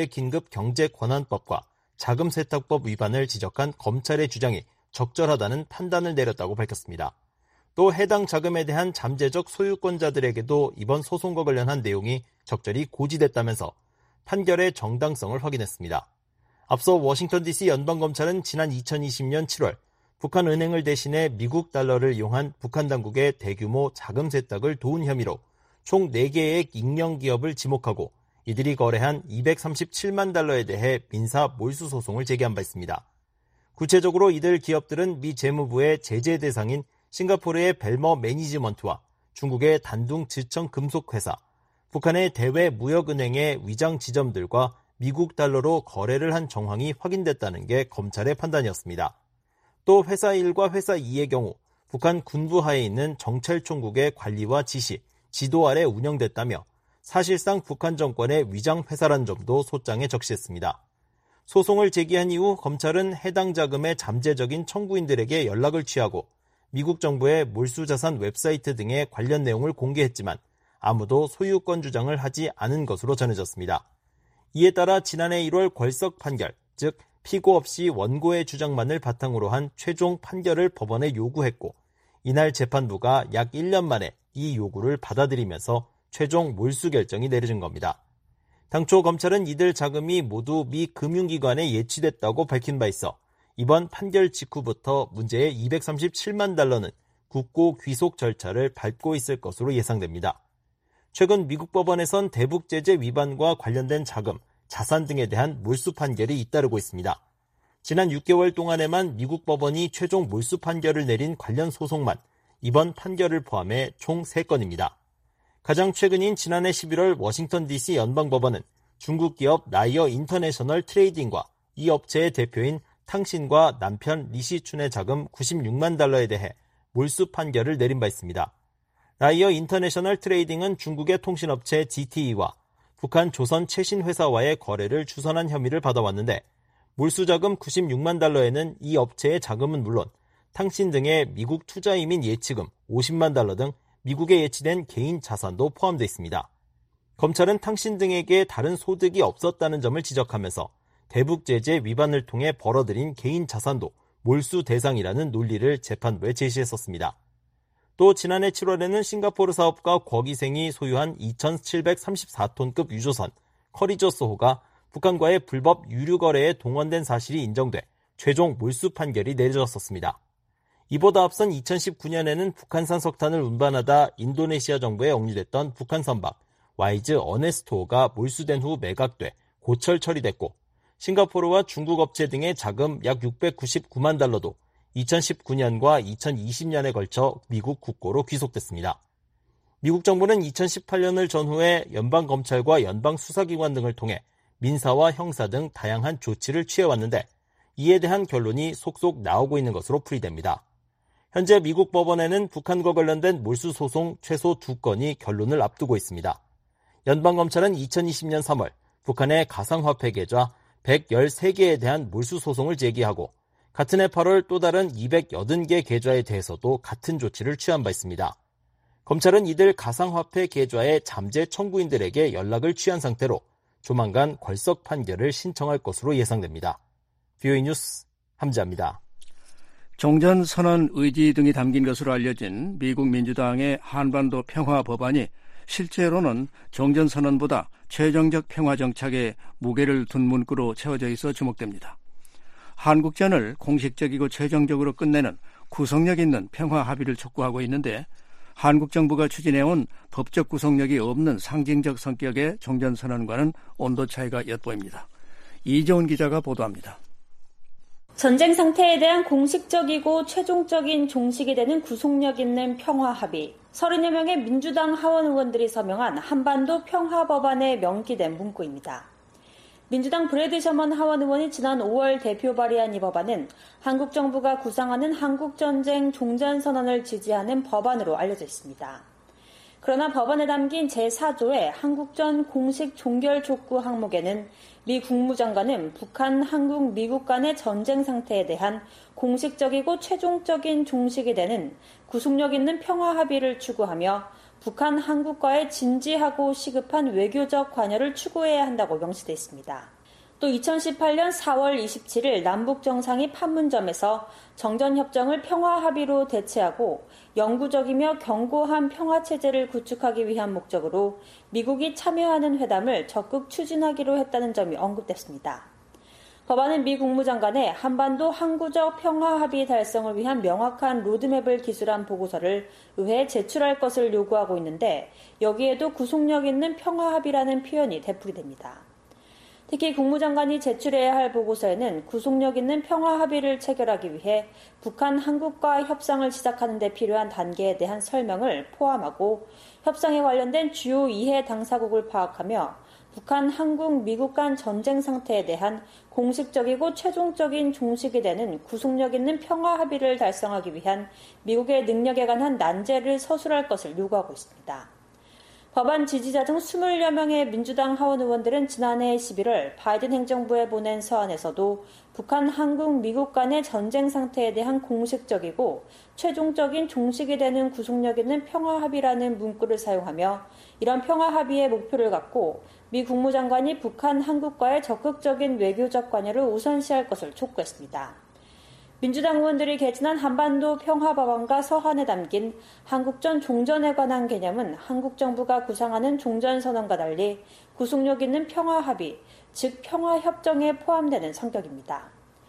국제긴급경제권한법과 자금세탁법 위반을 지적한 검찰의 주장이 적절하다는 판단을 내렸다고 밝혔습니다. 또 해당 자금에 대한 잠재적 소유권자들에게도 이번 소송과 관련한 내용이 적절히 고지됐다면서 판결의 정당성을 확인했습니다. 앞서 워싱턴 디씨 연방검찰은 지난 이천이십 년 칠월 북한 은행을 대신해 미국 달러를 이용한 북한 당국의 대규모 자금 세탁을 도운 혐의로 총 네 개의 익명 기업을 지목하고 이들이 거래한 이백삼십칠만 달러에 대해 민사 몰수 소송을 제기한 바 있습니다. 구체적으로 이들 기업들은 미 재무부의 제재 대상인 싱가포르의 벨머 매니지먼트와 중국의 단둥 지청 금속회사, 북한의 대외 무역은행의 위장 지점들과 미국 달러로 거래를 한 정황이 확인됐다는 게 검찰의 판단이었습니다. 또 회사 일과 회사 이의 경우 북한 군부 하에 있는 정찰총국의 관리와 지시, 지도 아래 운영됐다며 사실상 북한 정권의 위장회사란 점도 소장에 적시했습니다. 소송을 제기한 이후 검찰은 해당 자금의 잠재적인 청구인들에게 연락을 취하고 미국 정부의 몰수자산 웹사이트 등의 관련 내용을 공개했지만 아무도 소유권 주장을 하지 않은 것으로 전해졌습니다. 이에 따라 지난해 일월 궐석 판결, 즉 피고 없이 원고의 주장만을 바탕으로 한 최종 판결을 법원에 요구했고 이날 재판부가 약 일 년 만에 이 요구를 받아들이면서 최종 몰수 결정이 내려진 겁니다. 당초 검찰은 이들 자금이 모두 미 금융기관에 예치됐다고 밝힌 바 있어 이번 판결 직후부터 문제의 이백삼십칠만 달러는 국고 귀속 절차를 밟고 있을 것으로 예상됩니다. 최근 미국 법원에선 대북제재 위반과 관련된 자금, 자산 등에 대한 몰수 판결이 잇따르고 있습니다. 지난 육 개월 동안에만 미국 법원이 최종 몰수 판결을 내린 관련 소송만 이번 판결을 포함해 총 세 건입니다. 가장 최근인 지난해 십일월 워싱턴 디씨 연방법원은 중국 기업 라이어 인터내셔널 트레이딩과 이 업체의 대표인 탕신과 남편 리시춘의 자금 구십육만 달러에 대해 몰수 판결을 내린 바 있습니다. 라이어 인터내셔널 트레이딩은 중국의 통신업체 지티이와 북한 조선 최신회사와의 거래를 주선한 혐의를 받아왔는데 몰수자금 구십육만 달러에는 이 업체의 자금은 물론 탕신 등의 미국 투자이민 예치금 오십만 달러 등 미국에 예치된 개인 자산도 포함되어 있습니다. 검찰은 탕신 등에게 다른 소득이 없었다는 점을 지적하면서 대북제재 위반을 통해 벌어들인 개인 자산도 몰수 대상이라는 논리를 재판부에 제시했었습니다. 또 지난해 칠월에는 싱가포르 사업가 궈 기생이 소유한 이천칠백삼십사 톤급 유조선 커리저스호가 북한과의 불법 유류 거래에 동원된 사실이 인정돼 최종 몰수 판결이 내려졌었습니다. 이보다 앞선 이천십구 년에는 북한산 석탄을 운반하다 인도네시아 정부에 억류됐던 북한 선박 와이즈 어네스토가 몰수된 후 매각돼 고철 처리됐고 싱가포르와 중국 업체 등의 자금 약 육백구십구만 달러도 이천십구 년과 이천이십 년에 걸쳐 미국 국고로 귀속됐습니다. 미국 정부는 이천십팔 년을 전후해 연방검찰과 연방수사기관 등을 통해 민사와 형사 등 다양한 조치를 취해왔는데 이에 대한 결론이 속속 나오고 있는 것으로 풀이됩니다. 현재 미국 법원에는 북한과 관련된 몰수 소송 최소 두 건이 결론을 앞두고 있습니다. 연방검찰은 이천이십 년 삼월 북한의 가상화폐 계좌 백십삼 개에 대한 몰수 소송을 제기하고 같은 해 팔월 또 다른 이백팔십 개 계좌에 대해서도 같은 조치를 취한 바 있습니다. 검찰은 이들 가상화폐 계좌의 잠재 청구인들에게 연락을 취한 상태로 조만간 궐석 판결을 신청할 것으로 예상됩니다. 비오이 뉴스 함지아입니다. 종전선언 의지 등이 담긴 것으로 알려진 미국 민주당의 한반도 평화 법안이 실제로는 종전선언보다 최종적 평화 정착에 무게를 둔 문구로 채워져 있어 주목됩니다. 한국전을 공식적이고 최종적으로 끝내는 구속력 있는 평화 합의를 촉구하고 있는데 한국 정부가 추진해온 법적 구속력이 없는 상징적 성격의 종전선언과는 온도 차이가 엿보입니다. 이재훈 기자가 보도합니다. 전쟁 상태에 대한 공식적이고 최종적인 종식이 되는 구속력 있는 평화 합의. 서른여 명의 민주당 하원 의원들이 서명한 한반도 평화 법안에 명기된 문구입니다. 민주당 브래드 셔먼 하원 의원이 지난 오월 대표 발의한 이 법안은 한국 정부가 구상하는 한국전쟁 종전선언을 지지하는 법안으로 알려져 있습니다. 그러나 법안에 담긴 제사 조의 한국전 공식 종결 촉구 항목에는 미 국무장관은 북한, 한국, 미국 간의 전쟁 상태에 대한 공식적이고 최종적인 종식이 되는 구속력 있는 평화 합의를 추구하며 북한, 한국과의 진지하고 시급한 외교적 관여를 추구해야 한다고 명시돼 있습니다. 또 이천십팔 년 사월 이십칠일 남북 정상이 판문점에서 정전협정을 평화 합의로 대체하고 영구적이며 견고한 평화체제를 구축하기 위한 목적으로 미국이 참여하는 회담을 적극 추진하기로 했다는 점이 언급됐습니다. 법안은 미 국무장관의 한반도 항구적 평화 합의 달성을 위한 명확한 로드맵을 기술한 보고서를 의회에 제출할 것을 요구하고 있는데 여기에도 구속력 있는 평화 합의라는 표현이 되풀이됩니다. 특히 국무장관이 제출해야 할 보고서에는 구속력 있는 평화 합의를 체결하기 위해 북한, 한국과 협상을 시작하는 데 필요한 단계에 대한 설명을 포함하고 협상에 관련된 주요 이해 당사국을 파악하며 북한, 한국, 미국 간 전쟁 상태에 대한 공식적이고 최종적인 종식이 되는 구속력 있는 평화 합의를 달성하기 위한 미국의 능력에 관한 난제를 서술할 것을 요구하고 있습니다. 법안 지지자 등 이십여 명의 민주당 하원 의원들은 지난해 십일월 바이든 행정부에 보낸 서한에서도 북한, 한국, 미국 간의 전쟁 상태에 대한 공식적이고 최종적인 종식이 되는 구속력 있는 평화 합의라는 문구를 사용하며 이런 평화 합의의 목표를 갖고 미 국무장관이 북한, 한국과의 적극적인 외교적 관여를 우선시할 것을 촉구했습니다. 민주당 의원들이 개진한 한반도 평화법안과 서한에 담긴 한국전 종전에 관한 개념은 한국 정부가 구상하는 종전선언과 달리 구속력 있는 평화합의, 즉 평화협정에 포함되는 성격입니다.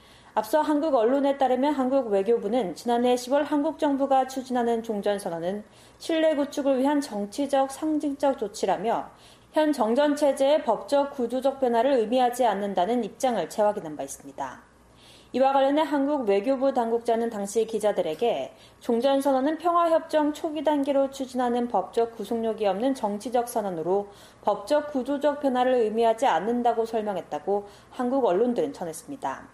앞서 한국 언론에 따르면 한국 외교부는 지난해 시월 한국 정부가 추진하는 종전선언은 신뢰 구축을 위한 정치적, 상징적 조치라며 현 정전체제의 법적, 구조적 변화를 의미하지 않는다는 입장을 재확인한 바 있습니다. 이와 관련해 한국 외교부 당국자는 당시 기자들에게 종전선언은 평화협정 초기 단계로 추진하는 법적 구속력이 없는 정치적 선언으로 법적 구조적 변화를 의미하지 않는다고 설명했다고 한국 언론들은 전했습니다.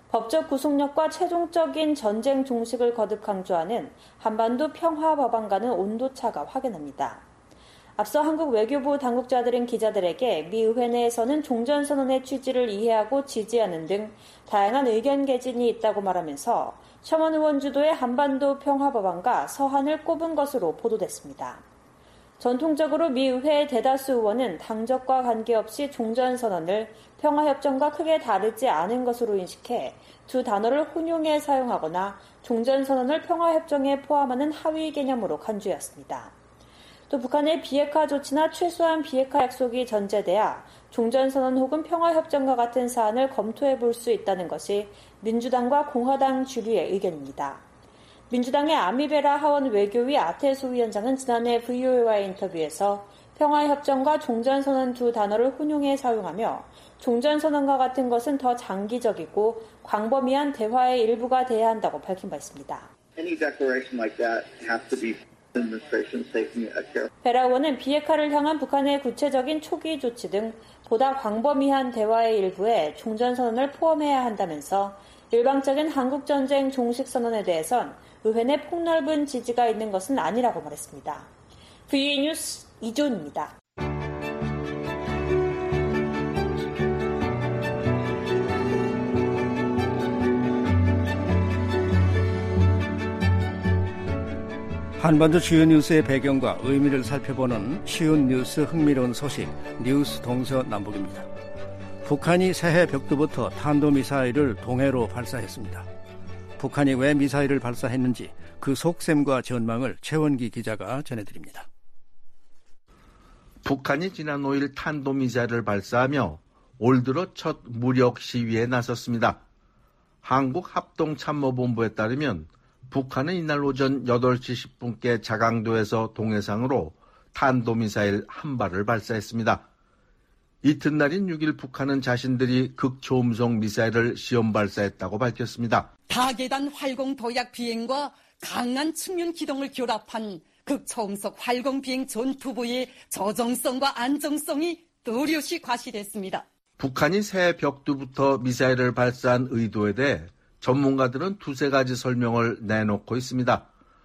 법적 구속력과 최종적인 전쟁 종식을 거듭 강조하는 한반도 평화법안과는 온도차가 확연합니다. 앞서 한국 외교부 당국자들은 기자들에게 미 의회 내에서는 종전선언의 취지를 이해하고 지지하는 등 다양한 의견 개진이 있다고 말하면서 셔먼 의원 주도의 한반도 평화법안과 서한을 꼽은 것으로 보도됐습니다. 전통적으로 미 의회의 대다수 의원은 당적과 관계없이 종전선언을 평화협정과 크게 다르지 않은 것으로 인식해 두 단어를 혼용해 사용하거나 종전선언을 평화협정에 포함하는 하위 개념으로 간주했습니다. 또 북한의 비핵화 조치나 최소한 비핵화 약속이 전제돼야 종전선언 혹은 평화협정과 같은 사안을 검토해 볼 수 있다는 것이 민주당과 공화당 주류의 의견입니다. 민주당의 아미베라 하원 외교위 아테소 위원장은 지난해 브이오에이와의 인터뷰에서 평화협정과 종전선언 두 단어를 혼용해 사용하며 종전선언과 같은 것은 더 장기적이고 광범위한 대화의 일부가 돼야 한다고 밝힌 바 있습니다. Any declaration like that has to be 베라원은 비핵화를 향한 북한의 구체적인 초기 조치 등 보다 광범위한 대화의 일부에 종전선언을 포함해야 한다면서 일방적인 한국전쟁 종식선언에 대해선 의회 내 폭넓은 지지가 있는 것은 아니라고 말했습니다. 브이오에이 뉴스 이조은입니다. 한반도 주요 뉴스의 배경과 의미를 살펴보는 쉬운 뉴스 흥미로운 소식 뉴스 동서남북입니다. 북한이 새해 벽두부터 탄도미사일을 동해로 발사했습니다. 북한이 왜 미사일을 발사했는지 그 속셈과 전망을 최원기 기자가 전해드립니다. 북한이 지난 오일 탄도미사일을 발사하며 올 들어 첫 무력 시위에 나섰습니다. 한국합동참모본부에 따르면 북한은 이날 오전 여덟 시 십 분께 자강도에서 동해상으로 탄도미사일 한 발을 발사했습니다. 이튿날인 육 일 북한은 자신들이 극초음속 미사일을 시험 발사했다고 밝혔습니다. 다계단 활공 도약 비행과 강한 측면 기동을 결합한 극초음속 활공 비행 전투부의 저정성과 안정성이 뚜렷이 과시됐습니다. 북한이 새해 벽두부터 미사일을 발사한 의도에 대해 전문가들은 두세 가지 설명을 내놓고 있습니다.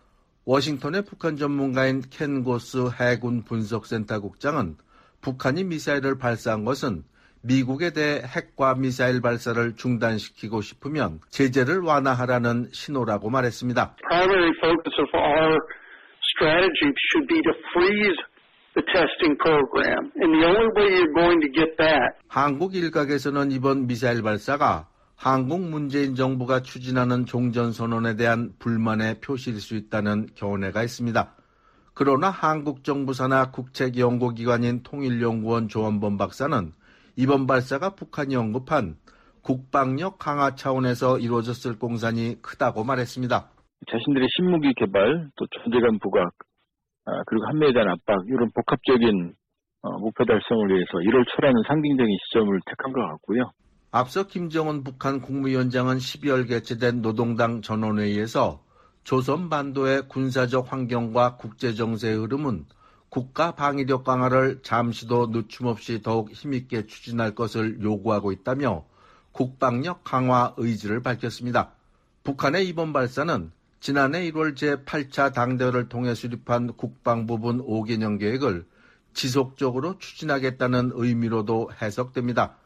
워싱턴의 북한 전문가인 켄 고스 해군 분석센터 국장은 북한이 미사일을 발사한 것은 미국에 대해 핵과 미사일 발사를 중단시키고 싶으면 제재를 완화하라는 신호라고 말했습니다. Primary focus of our strategy should be to freeze the testing program. And the only way you're going to get that. 한국 일각에서는 이번 미사일 발사가 한국 문재인 정부가 추진하는 종전선언에 대한 불만의 표시일 수 있다는 견해가 있습니다. 그러나 한국 정부 산하 국책연구기관인 통일연구원 조원범 박사는 이번 발사가 북한이 언급한 국방력 강화 차원에서 이루어졌을 공산이 크다고 말했습니다. 자신들의 신무기 개발, 또 존재감 부각, 그리고 한미에 대한 압박, 이런 복합적인 목표 달성을 위해서 일월 초라는 상징적인 시점을 택한 것 같고요. 앞서 김정은 북한 국무위원장은 십이월 개최된 노동당 전원회의에서 조선 반도의 군사적 환경과 국제정세의 흐름은 국가 방위력 강화를 잠시도 늦춤없이 더욱 힘있게 추진할 것을 요구하고 있다며 국방력 강화 의지를 밝혔습니다. 북한의 이번 발사는 지난해 일월 제팔 차 당대회를 통해 수립한 국방부분 오 개년 계획을 지속적으로 추진하겠다는 의미로도 해석됩니다.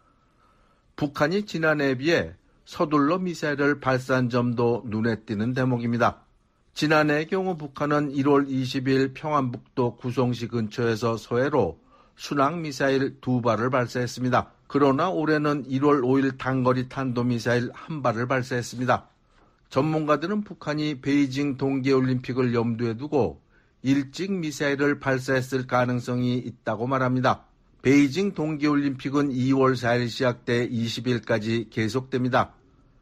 북한이 지난해에 비해 서둘러 미사일을 발사한 점도 눈에 띄는 대목입니다. 지난해의 경우 북한은 일월 이십일 평안북도 구성시 근처에서 서해로 순항미사일 두 발을 발사했습니다. 그러나 올해는 일월 오일 단거리 탄도미사일 한 발을 발사했습니다. 전문가들은 북한이 베이징 동계올림픽을 염두에 두고 일찍 미사일을 발사했을 가능성이 있다고 말합니다. 베이징 동계올림픽은 이월 사일 시작돼 이십 일까지 계속됩니다.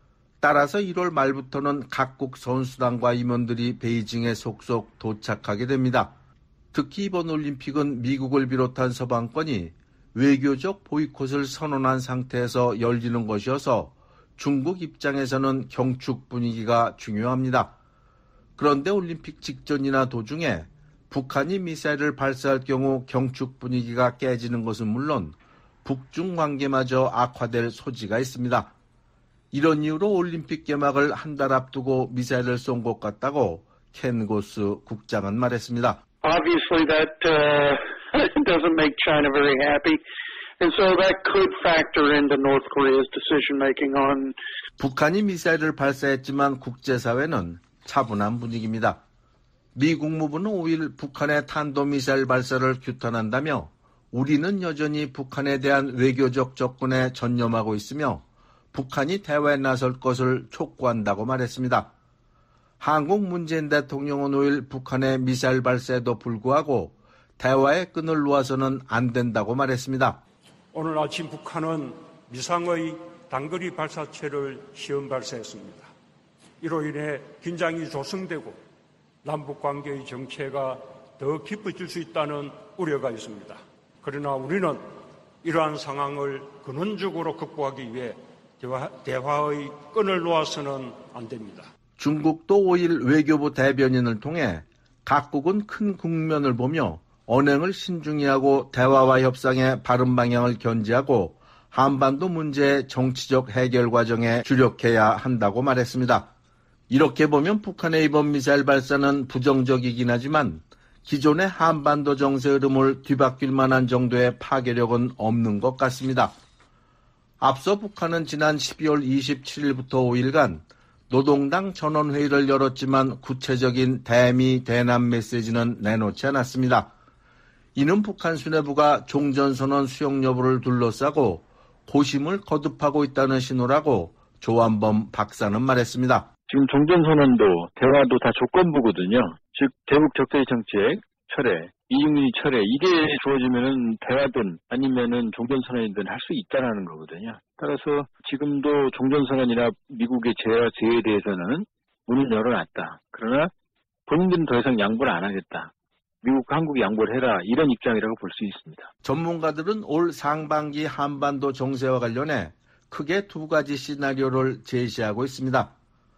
따라서 일월 말부터는 각국 선수단과 임원들이 베이징에 속속 도착하게 됩니다. 특히 이번 올림픽은 미국을 비롯한 서방권이 외교적 보이콧을 선언한 상태에서 열리는 것이어서 중국 입장에서는 경축 분위기가 중요합니다. 그런데 올림픽 직전이나 도중에 북한이 미사일을 발사할 경우 경축 분위기가 깨지는 것은 물론 북중 관계마저 악화될 소지가 있습니다. 이런 이유로 올림픽 개막을 한 달 앞두고 미사일을 쏜 것 같다고 켄 고스 국장은 말했습니다. Obviously that uh, doesn't make China very happy. And so that could factor into North Korea's decision making on 북한이 미사일을 발사했지만 국제사회는 차분한 분위기입니다. 미 국무부는 오일 북한의 탄도미사일 발사를 규탄한다며 우리는 여전히 북한에 대한 외교적 접근에 전념하고 있으며 북한이 대화에 나설 것을 촉구한다고 말했습니다. 한국 문재인 대통령은 오일 북한의 미사일 발사에도 불구하고 대화의 끈을 놓아서는 안 된다고 말했습니다. 오늘 아침 북한은 미상의 단거리 발사체를 시험 발사했습니다. 이로 인해 긴장이 조성되고 남북관계의 정체가 더 깊어질 수 있다는 우려가 있습니다. 그러나 우리는 이러한 상황을 근원적으로 극복하기 위해 대화, 대화의 끈을 놓아서는 안 됩니다. 중국도 오일 외교부 대변인을 통해 각국은 큰 국면을 보며 언행을 신중히 하고 대화와 협상의 바른 방향을 견지하고 한반도 문제의 정치적 해결 과정에 주력해야 한다고 말했습니다. 이렇게 보면 북한의 이번 미사일 발사는 부정적이긴 하지만 기존의 한반도 정세 흐름을 뒤바뀔 만한 정도의 파괴력은 없는 것 같습니다. 앞서 북한은 지난 십이월 이십칠일부터 오일간 노동당 전원회의를 열었지만 구체적인 대미 대남 메시지는 내놓지 않았습니다. 이는 북한 수뇌부가 종전선언 수용 여부를 둘러싸고 고심을 거듭하고 있다는 신호라고 조한범 박사는 말했습니다. 지금 종전선언도 대화도 다 조건부거든요. 즉 대북 적대의 정책 철회, 이중리 철회 이게 주어지면은 대화든 아니면은 종전선언이든 할 수 있다라는 거거든요. 따라서 지금도 종전선언이나 미국의 제화 제외에 대해서는 문을 열어놨다. 그러나 본인들은 더 이상 양보를 안 하겠다. 미국과 한국이 양보를 해라. 이런 입장이라고 볼 수 있습니다. 전문가들은 올 상반기 한반도 정세와 관련해 크게 두 가지 시나리오를 제시하고 있습니다.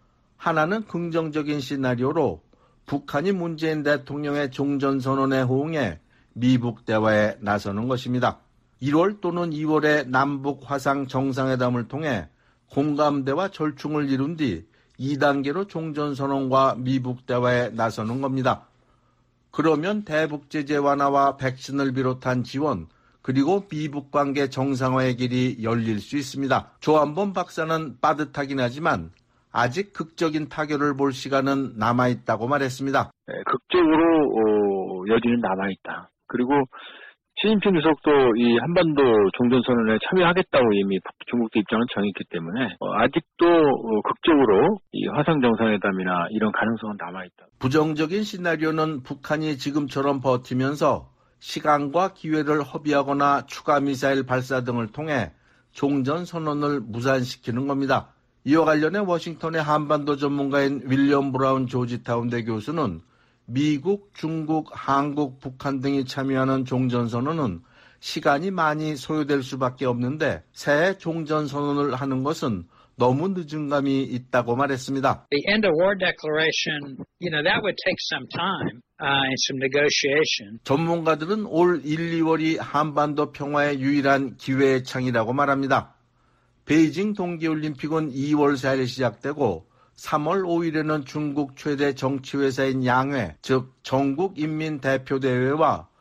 하나는 긍정적인 시나리오로 북한이 문재인 대통령의 종전선언에 호응해 미북 대화에 나서는 것입니다. 일월 또는 이월에 남북 화상 정상회담을 통해 공감대와 절충을 이룬 뒤 이 단계로 종전선언과 미북 대화에 나서는 겁니다. 그러면 대북 제재 완화와 백신을 비롯한 지원, 그리고 미북 관계 정상화의 길이 열릴 수 있습니다. 조한범 박사는 빠듯하긴 하지만 아직 극적인 타결을 볼 시간은 남아있다고 말했습니다. 네, 극적으로 어, 여지는 남아있다. 그리고 시진핑 주석도 이 한반도 종전선언에 참여하겠다고 이미 중국도 입장을 정했기 때문에 어, 아직도 어, 극적으로 이 화상 정상회담이나 이런 가능성은 남아있다. 부정적인 시나리오는 북한이 지금처럼 버티면서 시간과 기회를 허비하거나 추가 미사일 발사 등을 통해 종전선언을 무산시키는 겁니다. 이와 관련해 워싱턴의 한반도 전문가인 윌리엄 브라운 조지타운대 교수는 미국, 중국, 한국, 북한 등이 참여하는 종전선언은 시간이 많이 소요될 수밖에 없는데 새해 종전선언을 하는 것은 너무 늦은 감이 있다고 말했습니다. The end of war declaration, you know, that would take some time uh, and some negotiation. 전문가들은 올 일, 이월이 한반도 평화의 유일한 기회의 창이라고 말합니다. 베이징 동계올림픽은 이월 사일 시작되고 삼월 오일에는 중국 최대 정치회사인 양회, 즉 전국인민대표대회와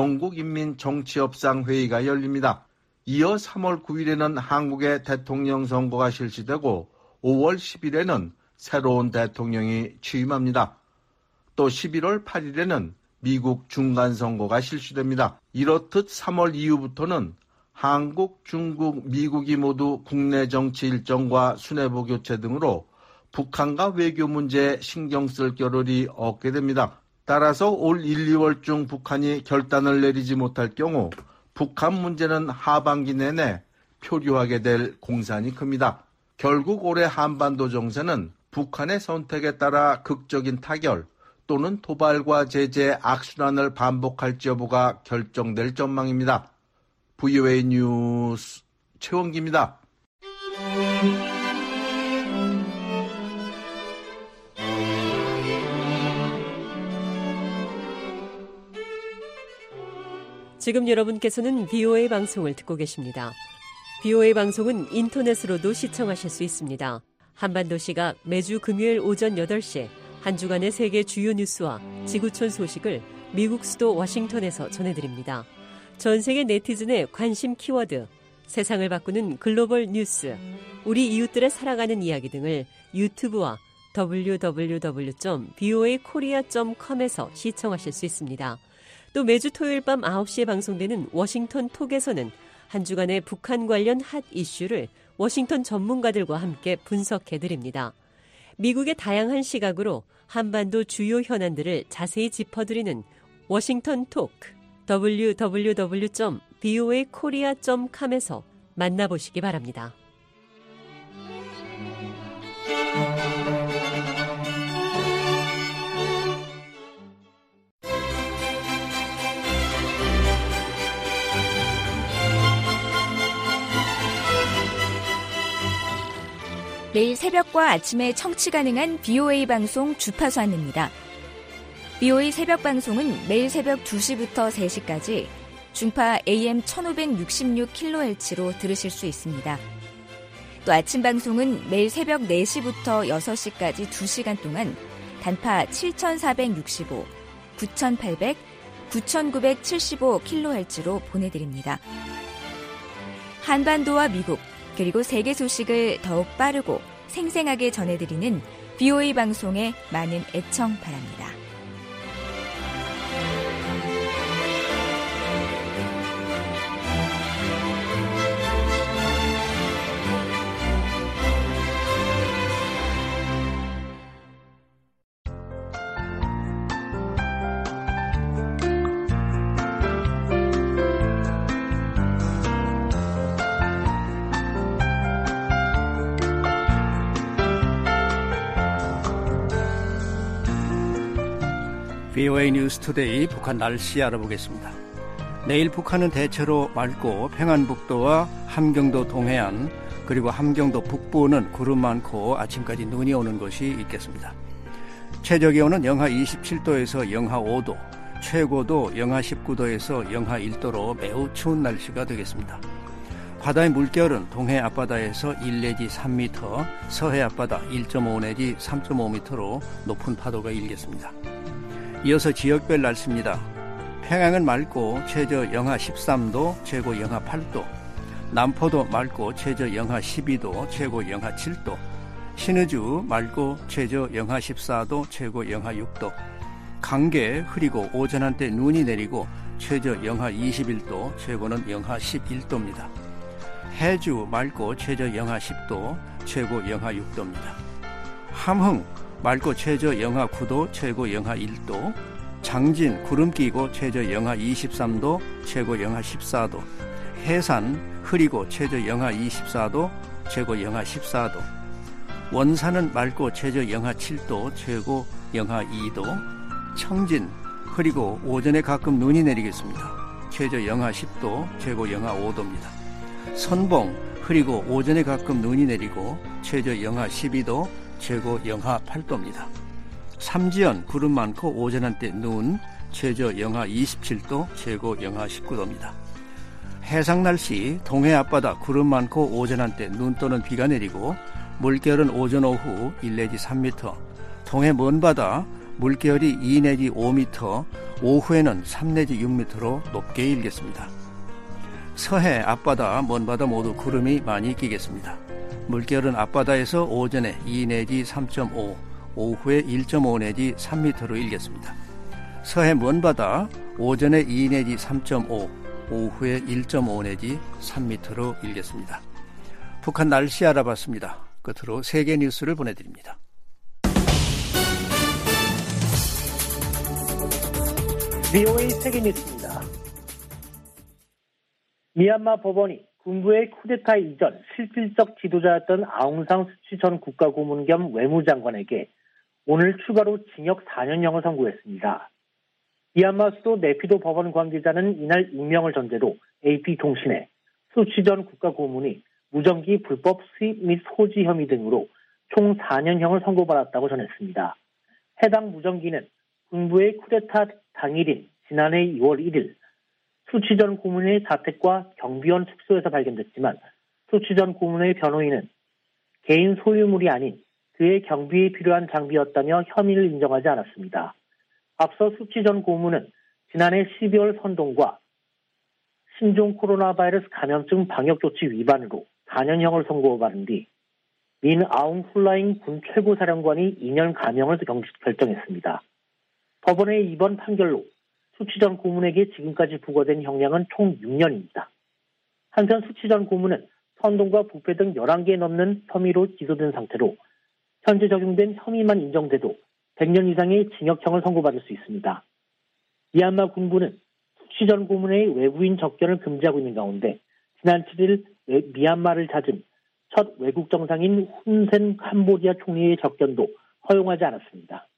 전국인민정치협상회의가 열립니다. 이어 삼월 구일에는 한국의 대통령 선거가 실시되고 오월 십일에는 새로운 대통령이 취임합니다. 또 십일월 팔일에는 미국 중간선거가 실시됩니다. 이렇듯 삼월 이후부터는 한국, 중국, 미국이 모두 국내 정치 일정과 수뇌부 교체 등으로 북한과 외교 문제에 신경 쓸 겨를이 없게 됩니다. 따라서 올 일, 이월 중 북한이 결단을 내리지 못할 경우 북한 문제는 하반기 내내 표류하게 될 공산이 큽니다. 결국 올해 한반도 정세는 북한의 선택에 따라 극적인 타결 또는 도발과 제재 악순환을 반복할지 여부가 결정될 전망입니다. 브이오에이 뉴스 최원기입니다. 지금 여러분께서는 비오에이 방송을 듣고 계십니다. 비오에이 방송은 인터넷으로도 시청하실 수 있습니다. 한반도시가 매주 금요일 오전 여덟 시에 한 주간의 세계 주요 뉴스와 지구촌 소식을 미국 수도 워싱턴에서 전해드립니다. 전 세계 네티즌의 관심 키워드, 세상을 바꾸는 글로벌 뉴스, 우리 이웃들의 살아가는 이야기 등을 유튜브와 더블유 더블유 더블유 점 비오에이 코리아 점 컴에서 시청하실 수 있습니다. 또 매주 토요일 밤 아홉 시에 방송되는 워싱턴 톡에서는 한 주간의 북한 관련 핫 이슈를 워싱턴 전문가들과 함께 분석해드립니다. 미국의 다양한 시각으로 한반도 주요 현안들을 자세히 짚어드리는 워싱턴 톡, 더블유 더블유 더블유 점 비오에이 코리아 점 컴에서 만나보시기 바랍니다. 매일 새벽과 아침에 청취 가능한 비오에이 방송 주파수 안내입니다. 비오에이 새벽 방송은 매일 새벽 두 시부터 세 시까지 중파 에이엠 천오백육십육 킬로헤르츠로 들으실 수 있습니다. 또 아침 방송은 매일 새벽 네 시부터 여섯 시까지 두 시간 동안 단파 칠천사백육십오, 구천팔백, 구천구백칠십오 킬로헤르츠로 보내드립니다. 한반도와 미국 그리고 세계 소식을 더욱 빠르고 생생하게 전해드리는 비오에이 방송에 많은 애청 바랍니다. 비오에이 뉴스 투데이 북한 날씨 알아보겠습니다. 내일 북한은 대체로 맑고 평안북도와 함경도 동해안 그리고 함경도 북부는 구름 많고 아침까지 눈이 오는 곳이 있겠습니다. 최저기온은 영하 이십칠 도에서 영하 오 도, 최고도 영하 십구 도에서 영하 일 도로 매우 추운 날씨가 되겠습니다. 바다의 물결은 동해 앞바다에서 일 내지 삼 미터, 서해 앞바다 일 점 오 내지 삼 점 오 미터로 높은 파도가 일겠습니다. 이어서 지역별 날씨입니다. 평양은 맑고 최저 영하 십삼 도, 최고 영하 팔 도, 남포도 맑고 최저 영하 십이 도, 최고 영하 칠 도, 신의주 맑고 최저 영하 십사 도, 최고 영하 육 도, 강계 흐리고 오전 한때 눈이 내리고 최저 영하 이십일 도, 최고는 영하 십일 도입니다. 해주 맑고 최저 영하 십 도, 최고 영하 육 도입니다. 함흥 맑고 최저 영하 구 도, 최고 영하 일 도, 장진 구름 끼고 최저 영하 이십삼 도, 최고 영하 십사 도, 해산 흐리고 최저 영하 이십사 도, 최고 영하 십사 도, 원산은 맑고 최저 영하 칠 도, 최고 영하 이 도, 청진 흐리고 오전에 가끔 눈이 내리겠습니다. 최저 영하 십 도, 최고 영하 오 도입니다. 선봉 흐리고 오전에 가끔 눈이 내리고 최저 영하 십이 도, 최고 영하 팔 도입니다. 삼지연 구름 많고 오전 한때 눈, 최저 영하 이십칠 도, 최고 영하 십구 도입니다. 해상 날씨 동해 앞바다 구름 많고 오전 한때 눈 또는 비가 내리고 물결은 오전 오후 일 내지 삼 미터, 동해 먼바다 물결이 이 내지 오 미터, 오후에는 삼 내지 육 미터로 높게 일겠습니다. 서해 앞바다 먼바다 모두 구름이 많이 끼겠습니다. 물결은 앞바다에서 오전에 이 내지 삼 점 오, 오후에 일 점 오 내지 삼 미터로 일겠습니다. 서해 먼바다 오전에 이 내지 삼 점 오, 오후에 일 점 오 내지 삼 미터로 일겠습니다. 북한 날씨 알아봤습니다. 끝으로 세계 뉴스를 보내드립니다. 비오에이 세계 뉴스입니다. 미얀마 법원이 군부의 쿠데타 이전 실질적 지도자였던 아웅산 수치 전 국가고문 겸 외무장관에게 오늘 추가로 징역 사 년형을 선고했습니다. 미얀마 수도 네피도 법원 관계자는 이날 익명을 전제로 에이피통신에 수치 전 국가고문이 무전기 불법 수입 및 소지 혐의 등으로 총 사 년형을 선고받았다고 전했습니다. 해당 무전기는 군부의 쿠데타 당일인 지난해 이월 일일 수치 전 고문의 자택과 경비원 숙소에서 발견됐지만 수치 전 고문의 변호인은 개인 소유물이 아닌 그의 경비에 필요한 장비였다며 혐의를 인정하지 않았습니다. 앞서 수치 전 고문은 지난해 십이월 선동과 신종 코로나 바이러스 감염증 방역조치 위반으로 사 년형을 선고받은 뒤 민 아웅 훌라잉 군 최고사령관이 이 년 감형을 결정했습니다. 법원의 이번 판결로 수치 전 고문에게 지금까지 부과된 형량은 총 육 년입니다. 한편 수치 전 고문은 선동과 부패 등 열한 개 넘는 혐의로 기소된 상태로 현재 적용된 혐의만 인정돼도 백 년 이상의 징역형을 선고받을 수 있습니다. 미얀마 군부는 수치 전 고문의 외부인 접견을 금지하고 있는 가운데 지난 칠 일 미얀마를 찾은 첫 외국 정상인 훈센 캄보디아 총리의 접견도 허용하지 않았습니다.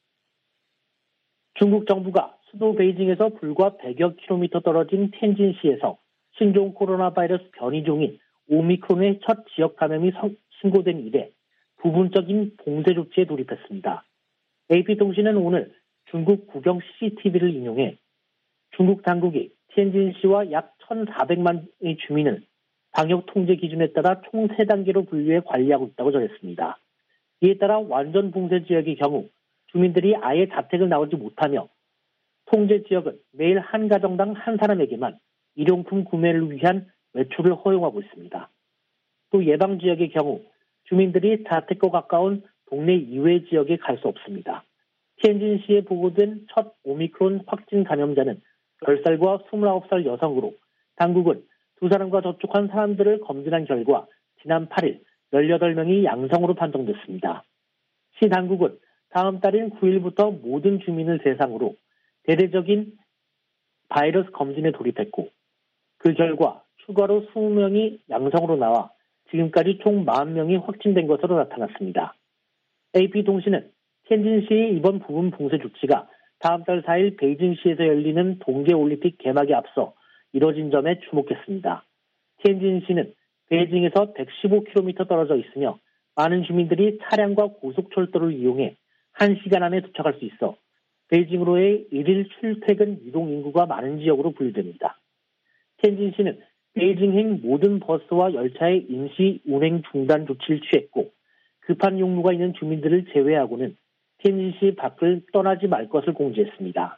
중국 정부가 수도 베이징에서 불과 백여 킬로미터 떨어진 텐진시에서 신종 코로나 바이러스 변이종인 오미크론의 첫 지역 감염이 신고된 이래 부분적인 봉쇄 조치에 돌입했습니다. 에이피통신은 오늘 중국 국영 씨씨티비를 인용해 중국 당국이 티엔진시와 약 천사백만의 주민을 방역 통제 기준에 따라 총 세 단계로 분류해 관리하고 있다고 전했습니다. 이에 따라 완전 봉쇄 지역의 경우 주민들이 아예 자택을 나오지 못하며 통제 지역은 매일 한 가정당 한 사람에게만 일용품 구매를 위한 외출을 허용하고 있습니다. 또 예방 지역의 경우 주민들이 자택과 가까운 동네 이외 지역에 갈 수 없습니다. 티엔진시에 보고된 첫 오미크론 확진 감염자는 열 살과 스물아홉 살 여성으로 당국은 두 사람과 접촉한 사람들을 검진한 결과 지난 팔 일 열여덟 명이 양성으로 판정됐습니다. 시 당국은 다음 달인 구 일부터 모든 주민을 대상으로 대대적인 바이러스 검진에 돌입했고 그 결과 추가로 이십 명이 양성으로 나와 지금까지 총 사십 명이 확진된 것으로 나타났습니다. 에이피통신은 티엔진시의 이번 부분 봉쇄 조치가 다음 달 사 일 베이징시에서 열리는 동계올림픽 개막에 앞서 이뤄진 점에 주목했습니다. 티엔진시는 베이징에서 백십오 킬로미터 떨어져 있으며 많은 주민들이 차량과 고속철도를 이용해 한 시간 안에 도착할 수 있어 베이징으로의 일일 출퇴근 이동 인구가 많은 지역으로 분류됩니다. 티엔진시는 베이징행 모든 버스와 열차의 임시 운행 중단 조치를 취했고 급한 용무가 있는 주민들을 제외하고는 티엔진시 밖을 떠나지 말 것을 공지했습니다.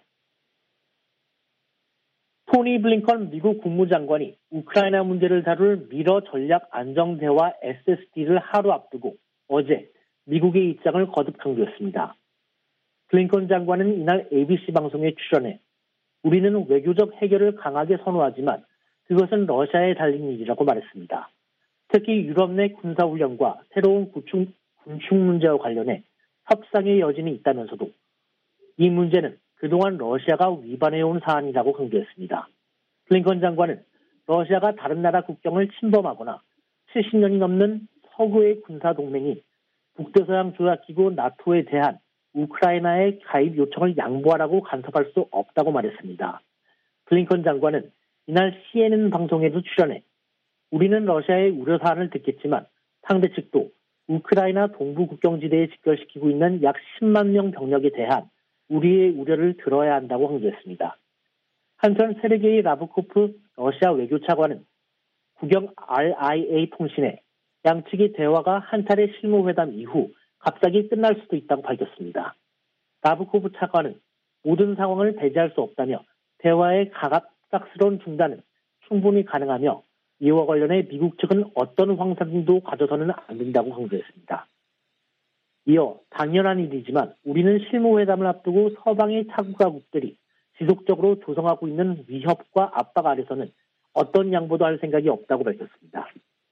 토니 블링컨 미국 국무장관이 우크라이나 문제를 다룰 미러 전략 안정대화 에스에스디를 하루 앞두고 어제 미국의 입장을 거듭 강조했습니다. 블링컨 장관은 이날 에이비씨 방송에 출연해 우리는 외교적 해결을 강하게 선호하지만 그것은 러시아에 달린 일이라고 말했습니다. 특히 유럽 내 군사훈련과 새로운 구축, 군축 문제와 관련해 협상의 여진이 있다면서도 이 문제는 그동안 러시아가 위반해온 사안이라고 강조했습니다. 블링컨 장관은 러시아가 다른 나라 국경을 침범하거나 칠십 년이 넘는 서구의 군사동맹인 북대서양 조약기구 나토에 대한 우크라이나의 가입 요청을 양보하라고 간섭할 수 없다고 말했습니다. 블링컨 장관은 이날 씨엔엔 방송에도 출연해 우리는 러시아의 우려 사안을 듣겠지만 상대 측도 우크라이나 동부 국경지대에 집결시키고 있는 약 십만 명 병력에 대한 우리의 우려를 들어야 한다고 강조했습니다. 한편 세르게이 라브코프 러시아 외교차관은 국영 알아이에이 통신에 양측의 대화가 한 차례 실무회담 이후 갑자기 끝날 수도 있다고 밝혔습니다. 라브코프 차관은 모든 상황을 배제할 수 없다며 대화의 갑작스러운 중단은 충분히 가능하며 이와 관련해 미국 측은 어떤 황상도 가져서는 안 된다고 강조했습니다. 이어 당연한 일이지만 우리는 실무회담을 앞두고 서방의 차국가국들이 지속적으로 조성하고 있는 위협과 압박 아래서는 어떤 양보도 할 생각이 없다고 밝혔습니다.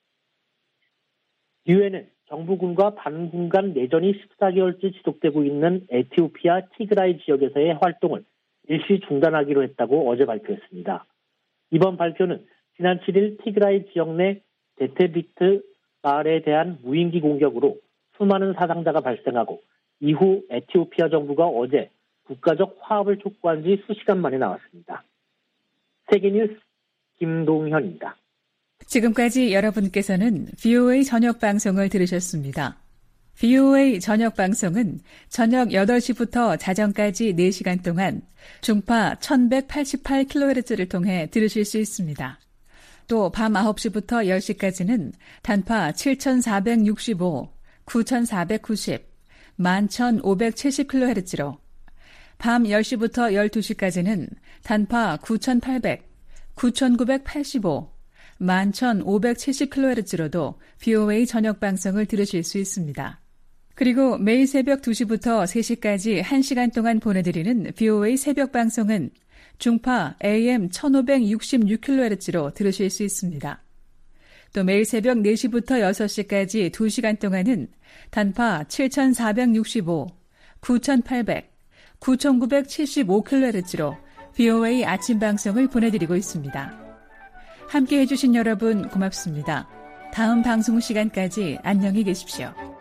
유엔은 정부군과 반군 간 내전이 십사 개월째 지속되고 있는 에티오피아 티그라이 지역에서의 활동을 일시 중단하기로 했다고 어제 발표했습니다. 이번 발표는 지난 칠 일 티그라이 지역 내 데테비트 마을에 대한 무인기 공격으로 수많은 사상자가 발생하고 이후 에티오피아 정부가 어제 국가적 화합을 촉구한 지 수시간 만에 나왔습니다. 세계뉴스 김동현입니다. 지금까지 여러분께서는 브이오에이 저녁 방송을 들으셨습니다. 브이오에이 저녁 방송은 저녁 여덟 시부터 자정까지 네 시간 동안 중파 천백팔십팔 킬로헤르츠를 통해 들으실 수 있습니다. 또 밤 아홉 시부터 열 시까지는 단파 칠천사백육십오, 구천사백구십, 만천오백칠십 킬로헤르츠로 밤 열 시부터 열두 시까지는 단파 구천팔백, 구천구백팔십오, 만천오백칠십 킬로헤르츠로도 브이오에이 저녁 방송을 들으실 수 있습니다. 그리고 매일 새벽 두 시부터 세 시까지 한 시간 동안 보내드리는 브이오에이 새벽 방송은 중파 에이엠 천오백육십육 킬로헤르츠로 들으실 수 있습니다. 또 매일 새벽 네 시부터 여섯 시까지 두 시간 동안은 단파 칠천사백육십오, 구천팔백, 구천구백칠십오 킬로헤르츠로 브이오에이 아침 방송을 보내드리고 있습니다. 함께해 주신 여러분 고맙습니다. 다음 방송 시간까지 안녕히 계십시오.